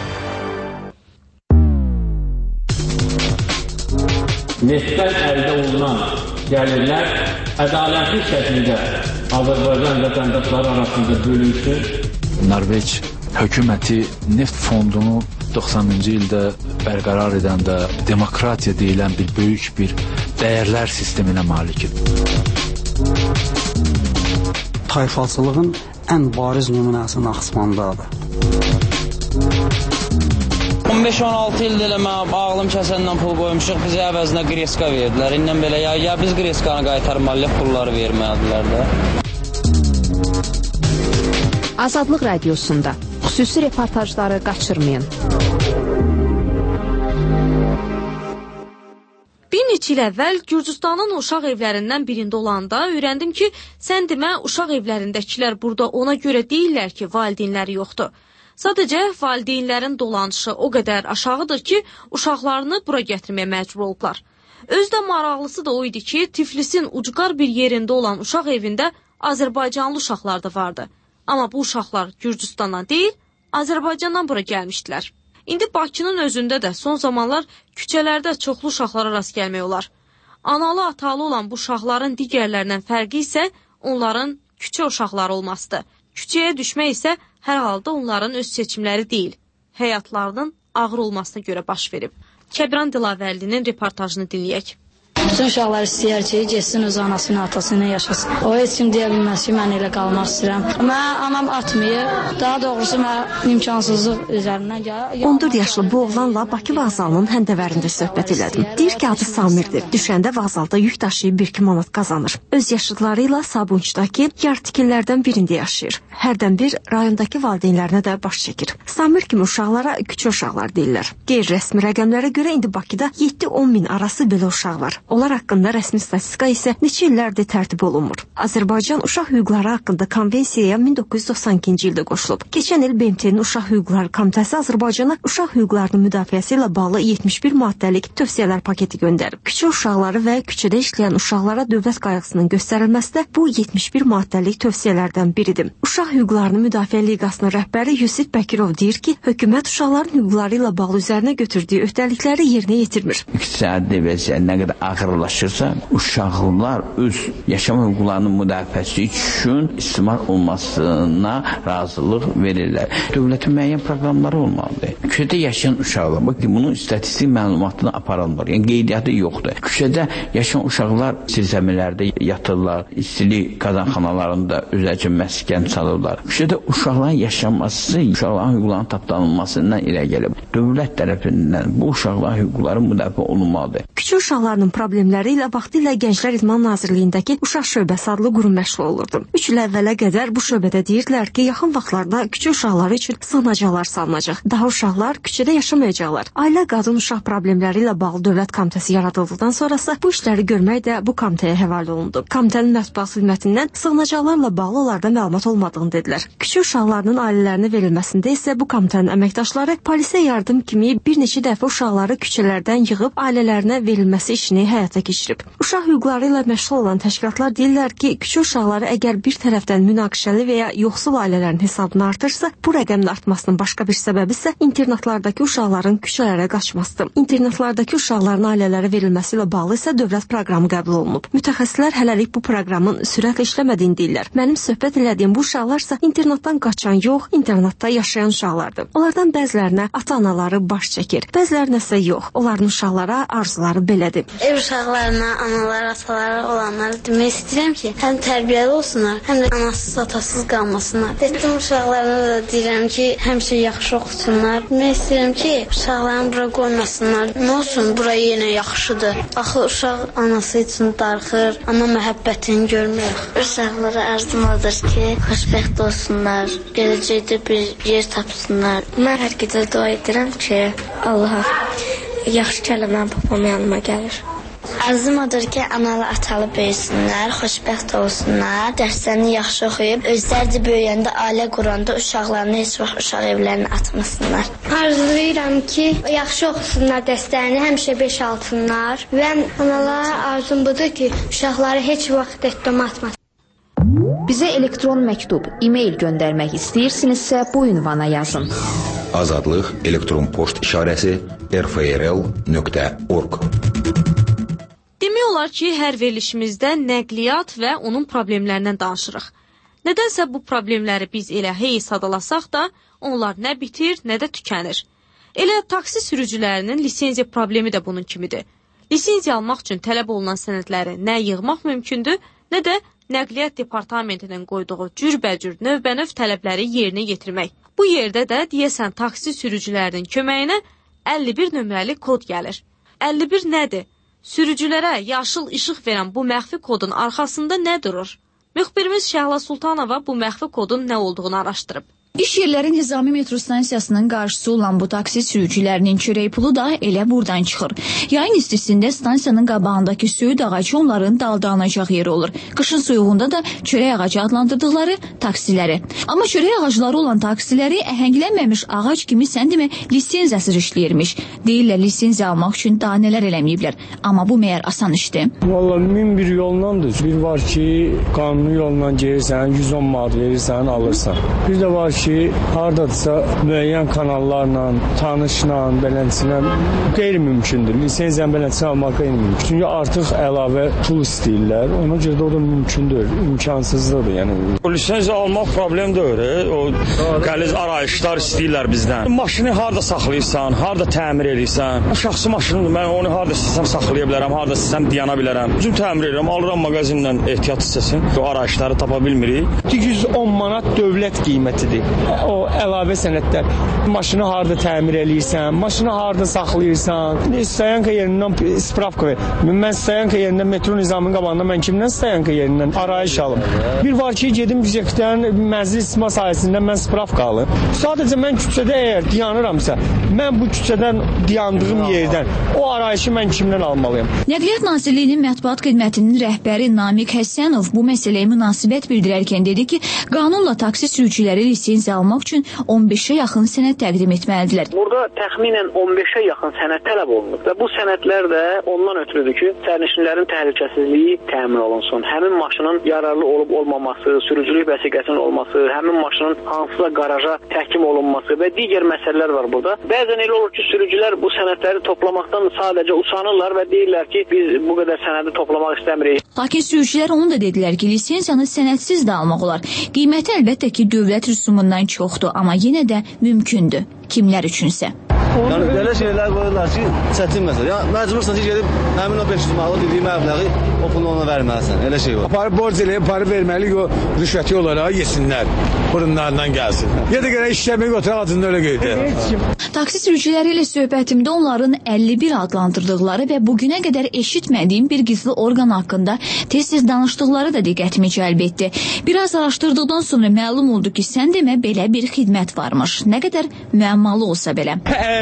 Neftdən əldə olunan gəlirlər ədalətli şəkildə Azərbaycan vətəndaşları arasında bölünsün. Norveç hökuməti neft fondunu doxsanıncı ildə bərqərar edəndə demokratiya deyilən bir böyük bir dəyərlər sisteminə malikdir. Tayfalçılığın ən bariz nümunəsi Naxçıvandadır. on beş on altı ildir elə mən ağlım kəsəndən pul qoymuşuq, bizə əvəzinə qreska verdilər. İndən belə ya, ya biz qreskanı qaytarmalıyıq, pulları vermədilər də. Azadlıq Radiosunda xüsusi reportajları qaçırmayın. Bir neçə il əvvəl Gürcüstanın uşaq evlərindən birində olanda öyrəndim ki, sən demə uşaq evlərindəkilər burada ona görə deyirlər ki, valideynləri yoxdur. Sadəcə valideynlərin dolanışı o qədər aşağıdır ki, uşaqlarını bura gətirməyə məcbur olublar. Özdə maraqlısı da o idi ki, Tiflisin ucqar bir yerində olan uşaq evində Azərbaycanlı uşaqlar da vardı. Amma bu uşaqlar Gürcüstandan deyil, Azərbaycandan bura gəlmişdilər. İndi Bakının özündə də son zamanlar küçələrdə çoxlu uşaqlara rast gəlmək olar. Analı, atalı olan bu uşaqların digərlərindən fərqi isə onların küçə uşaqları olmasıdır. Küçəyə düşmək isə hər halda onların öz seçimləri deyil, həyatlarının ağır olmasına görə baş verib. Kəbran Dilavərlinin reportajını dinləyək. Bütün uşaqlar istəyər ki, getsin öz anasını, atasını yaşasın. O heç kim deyə bilməz ki, mən elə qalmaq istəyirəm. Mən anam atmayıb, daha doğrusu mən imkansızlıq üzərindən gəlir. on dörd yaşlı bu oğlanla Bakı vağzalının həndəvərində söhbət elədim. Deyir ki, adı Samirdir. Düşəndə vağzalda yük daşıyıb bir iki manat qazanır. Öz yaşıdlarıyla Sabunçdakı yartikillərdən birində yaşayır. Hərdən bir rayondakı valideynlərinə də baş çəkir. Samir kimi uşaqlara küçə uşaqlar deyirlər. Qeyri-rəsmi rəqəmlərə görə indi Bakıda yeddi on min arası belə uşaq var. Onlar haqqında rəsmi statistika isə neçə illərdir tərtib olunmur. Azərbaycan uşaq hüquqları haqqında konvensiyaya min doqquz yüz doxsan ikinci ildə qoşulub. Keçən il B M T-nin Uşaq Hüquqları Komitəsi Azərbaycana uşaq hüquqlarının müdafiəsi ilə bağlı yetmiş bir maddəlik tövsiyələr paketi göndərib. Küçə uşaqları və küçədə işləyən uşaqlara dövlət qayğısının göstərilməsi də bu yetmiş bir maddəlik tövsiyələrdən biridir. Uşaq hüquqlarının müdafiə liqasının rəhbəri Yusif Bəkirov deyir ki, hökumət uşaqların hüquqları ilə bağlı üzərinə götürdüyü öhdəlikləri yerinə yetirmir. İqtisadi vəziyyət nə qədər ağırlaşırsa, uşaqlar öz yaşam hüquqlarının müdafiəsi üçün istismar olmasına razılıq verirlər. Dövlətin müəyyən proqramları olmalıdır. Küçədə yaşayan uşaqlar, bakın bunun statistik məlumatını aparılmır. Yəni qeydiyyatı yoxdur. Küçədə yaşayan uşaqlar zirzəmilərdə yatırlar, istilik qazanxanalarında özəci məskən salırlar. Küçədə uşaqların yaşaması, uşaqların hüquqlarının tapdanılmasından irə gəlib. Dövlət tərəfindən bu uşaqların hüquqları müdafiə olunmalıdır. Küçə uşaqlarının problemləri ilə vaxtilə Gənclər İdman Nazirliyindəki Uşaq Şöbəsi adlı qurum məşğul olurdu. Üç il əvvələ qədər bu şöbədə deyirdilər ki, yaxın vaxtlarda küçə uşaqları üçün sığınacaqlar salınacaq. Daha uşaqlar küçədə yaşamayacaqlar. Ailə qadın uşaq problemləri ilə bağlı dövlət komitəsi yaradıldıqdan sonrası bu işləri görmək də bu komitəyə həvalə olundu. Komitənin mətbuat xidmətindən sığınacaqlarla bağlı onlarda məlumat olmadığını dedilər. Küçə uşaqlarının ailələrinə verilməsində isə bu komitənin əməkdaşları polisə yardım kimi bir neçə dəfə uşaqları küçələrdən yığıb ailələrinə verilməsi işini həyata həyata keçirib. Uşaq hüquqları ilə məşğul olan təşkilatlar deyirlər ki, küçük uşaqları əgər bir tərəfdən münaqişəli və ya yoxsul ailələrin hesabını artırsa, bu rəqəmin artmasının başqa bir səbəbi isə internatlardakı uşaqların küçələrə qaçmasıdır. İnternatlardakı uşaqların ailələrə verilməsi ilə bağlı isə dövlət proqramı qəbul olunub. Mütəxəssislər hələlik bu proqramın sürətlə işləmədiyini deyirlər. Mənim söhbət elədiyim bu uşaqlarsa internatdan qaçan yox, internatda yaşayan uşaqlardır. Onlardan bəzilərinə ata-anaları baş çəkir, bəzilərinə isə yox. Onların uşaqlara arzuları belədir. Ev uşaqlarına, analar, ataları olanlara demək istəyirəm ki, həm tərbiyəli olsunlar, həm də anasız, atasız qalmasınlar. Destim uşaqlarına da deyirəm ki, həmişə yaxşı oxusunlar. Demək istəyirəm ki, uşaqlarını bura qoymasınlar. Nə olsun, bura yenə yaxşıdır. Axı uşaq anası üçün darıxır, ana məhəbbətini görmür. Uşaqlara arzum odur ki, xoşbəxt olsunlar, gələcəkdə bir yer tapsınlar. Mən hər gecə dua edirəm ki, Allaha yaxşı kəlmə babam yanıma gəlir. Arzum odur ki, analı atalı böyüsünlər, xoşbəxt olsunlar, dərslərini yaxşı oxuyub, özləri də böyüyəndə, ailə quranda uşaqlarını heç vaxt uşaq evlərini atmasınlar. Arzulayıram ki, yaxşı oxusunlar dərslərini, həmişə beş altınlar və analara arzum budur ki, uşaqları heç vaxt dəstəmə atmasın. Bizə elektron məktub, e-mail göndərmək istəyirsinizsə bu ünvana yazın. Azadlıq elektron poçt işarəsi r f r l nöqtə org. Demək olar ki, hər verilişimizdə nəqliyyat və onun problemlərindən danışırıq. Nədənsə bu problemləri biz elə hey sadalasaq da, onlar nə bitir, nə də tükənir. Elə taksi sürücülərinin lisenziya problemi də bunun kimidir. Lisenziya almaq üçün tələb olunan sənədləri nə yığmaq mümkündür, nə də Nəqliyyat Departamentinin qoyduğu cürbəcür növbənöv tələbləri yerinə yetirmək. Bu yerdə də deyəsən taksi sürücülərinin köməyinə əlli bir nömrəli kod gəlir. əlli bir nədir? Sürücülərə yaşıl işıq verən bu məxfi kodun arxasında nə durur? Müxbirimiz Şəhla Sultanova bu məxfi kodun nə olduğunu araşdırıb. İş yerləri Nizami metro stansiyasının qarşısı olan bu taksi sürücülərinin çörək pulu da elə buradan çıxır. Yayın istisində stansiyanın qabağındakı söyüd ağacı onların daldalanacaq yeri olur. Qışın soyuğunda da çörək ağacı adlandırdıqları taksiləri. Amma çörək ağacları olan taksiləri əhənglənməmiş ağac kimi sən demə lisenziyasız işləyirmiş. Deyirlər lisenziya almaq üçün daha nələr eləməyiblər. Amma bu məyər asan işdir. Vallahi min bir yollandır. Bir var ki, qanuni yolla gelirsən, yüz on manat verirsən, alırsan. Bir də var ki, ki, haradadırsa müəyyən kanallarla, tanışla, beləsinə qeyri-mümkündür. Lisenziyanı beləsinə almaq qeyri-mümkün. Çünki artıq əlavə pul istəyirlər. Ona görə də o da mümkündür, imkansızlıqdır. Yəni. O lisenziya almaq problem deyil. O qəliz arayışlar istəyirlər bizdən. Maşını harada saxlayırsan, harada təmir edirsən. Şəxsi maşınımdır, mən onu harada istəsəm saxlaya bilərəm, harada istəsəm diyana bilərəm. Üzüm təmir edirəm, alıram mağazindən ehtiyat hissəsini. O arayışları tapa bilmirik. yüz on manat dövlət qiymətidir. O əlavə sənədlər. Maşını harada təmir eləyirsən, maşını harada saxlayırsan, stayanka yerindən spravka ver. Mən stayanka yerindən metro nizamının qabağında mən kimdən stayanka yerindən arayış alım? Bir var ki, gedim bizəkdən mənzil istismar sahəsindən mən spravka alım. Sadəcə mən küçədə əgər dayanıramsa, mən bu küçədən dayandığım yerdən o arayışı mən kimdən almalıyım? Nəqliyyat Nazirliyinin mətbuat xidmətinin rəhbəri Namiq Həsənov bu məsələyə münasibət bildirərkən dedi ki, qanunla taksi sürücüləri lisenziya almaq üçün on beşə yaxın sənəd təqdim etməlidirlər. Burada təxminən on beşə yaxın sənəd tələb olunur və bu sənədlər də ondan ötürüdür ki, sərnişinlərin təhlükəsizliyi təmin olunsun. Həmin maşının yararlı olub olmaması, sürücülük vəsiqəsinin olması, həmin maşının hansısa qaraja təhkim olunması və digər məsələlər var burada. Bəzən elə olur ki, sürücülər bu sənədləri toplamaqdan sadəcə usanırlar və deyirlər ki, biz bu qədər sənədi toplamaq istəmirik. Lakin sürücülər onu da dedilər ki, lisenziyanı sənədsiz də almaq olar. Qiyməti əlbəttə ki, dövlət rüsumundan çoxdur, amma yenə də mümkündür. Kimlər üçünsə. Yəni belə şeylər qoyurlar ki, çətin məsələ. Yəni məcbursan ki, gedib həmin o beş yüz manat dediyi məbləği o pulunu ona verməlisən. Elə şey var. Parı borc eləyib, parı verməli, o rüşvəti olaraq yesinlər. Burunlarından gəlsin. Ya da görə işləmək oturaq adında öyle qeydir. Taksi sürücüləri ilə söhbətimdə onların əlli bir adlandırdıqları və bugünə qədər eşitmədiyim bir gizli orqan haqqında tez-tez danışdıqları da diqqətimi cəlb etdi. Biraz araşdırdıqdan sonra məlum oldu ki, sən demə belə bir xidmət varmış. Nə qədər müəmmalı olsa belə.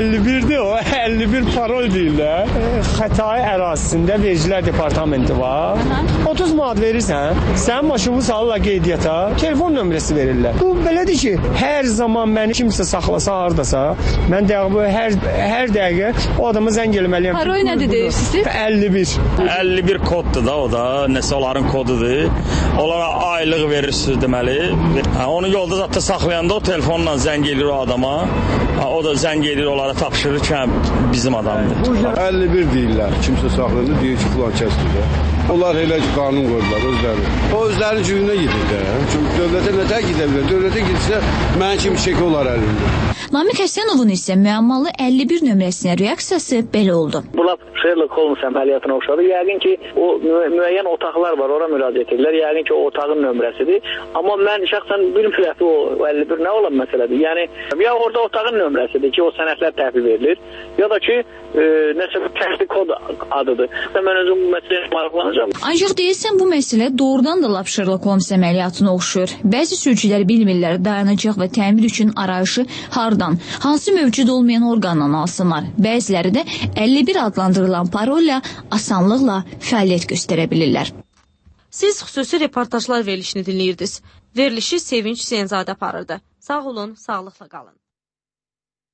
əlli birdir o, əlli bir parol deyirlər. Xətai ərazisində vergilər departamenti var. otuz manat verirsən, sənin maşını salırlar qeydiyyata, telefon nömrəsi verirlər. Bu belədir ki, hər zaman məni kimsə saxlasa hardasa, mən dəqiqə hər hər dəqiqə o adama zəng eləməliyəm. Parol nədir deyirsiniz? əlli bir. əlli bir koddur da o da, nəsə onların kodudur. Onlara aylıq verirsiniz deməli. Ha, onu yolda zətdə saxlayanda o telefonla zəng edir o adama. Ha, o da zəng edir onlara tapşırır ki, bizim adamdır. əlli bir deyirlər. Kimsə saxlayanda deyir ki, filan kəsdir. Onlar elə ki, qanun qoyurlar özləri. O özlərinin cüyünə gedir də. Çünki dövlətə nə tək gedə bilər? Dövlətə gitsə, mənim kimi çeki olar əlində. Namiq Həsənovun isə müəmmalı əlli bir nömrəsinə reaksiyası belə oldu. Bunlar Sherlock Holmes əməliyyatına oxşadı. Yəqin ki, o mü müəyyən otaqlar var, ora müraciət edirlər. Yəqin ki, o otağın nömrəsidir. Amma mən şəxsən bilmirəm ki, o əlli bir nə olan məsələdir. Yəni, ya orada otağın nömrəsidir ki, o sənədlər təhvil verilir, ya da ki, e, nəsə kəsli kod adıdır. Mən özüm bu məsələyə maraqlanacağam. Ancaq deyilsən, bu məsələ doğrudan da lap Sherlock Holmes əməliyyatına oxşur. Bəzi sürücülər bilmirlər dayanacaq və təmir üçün arayışı hardan, hansı mövcud olmayan orqandan alsınlar. Bəziləri də əlli bir adlandırılan parolla asanlıqla fəaliyyət göstərə bilirlər. Siz xüsusi reportajlar verilişini dinləyirdiniz. Verilişi Sevinç Hüseynzadə aparırdı. Sağ olun, sağlıqla qalın.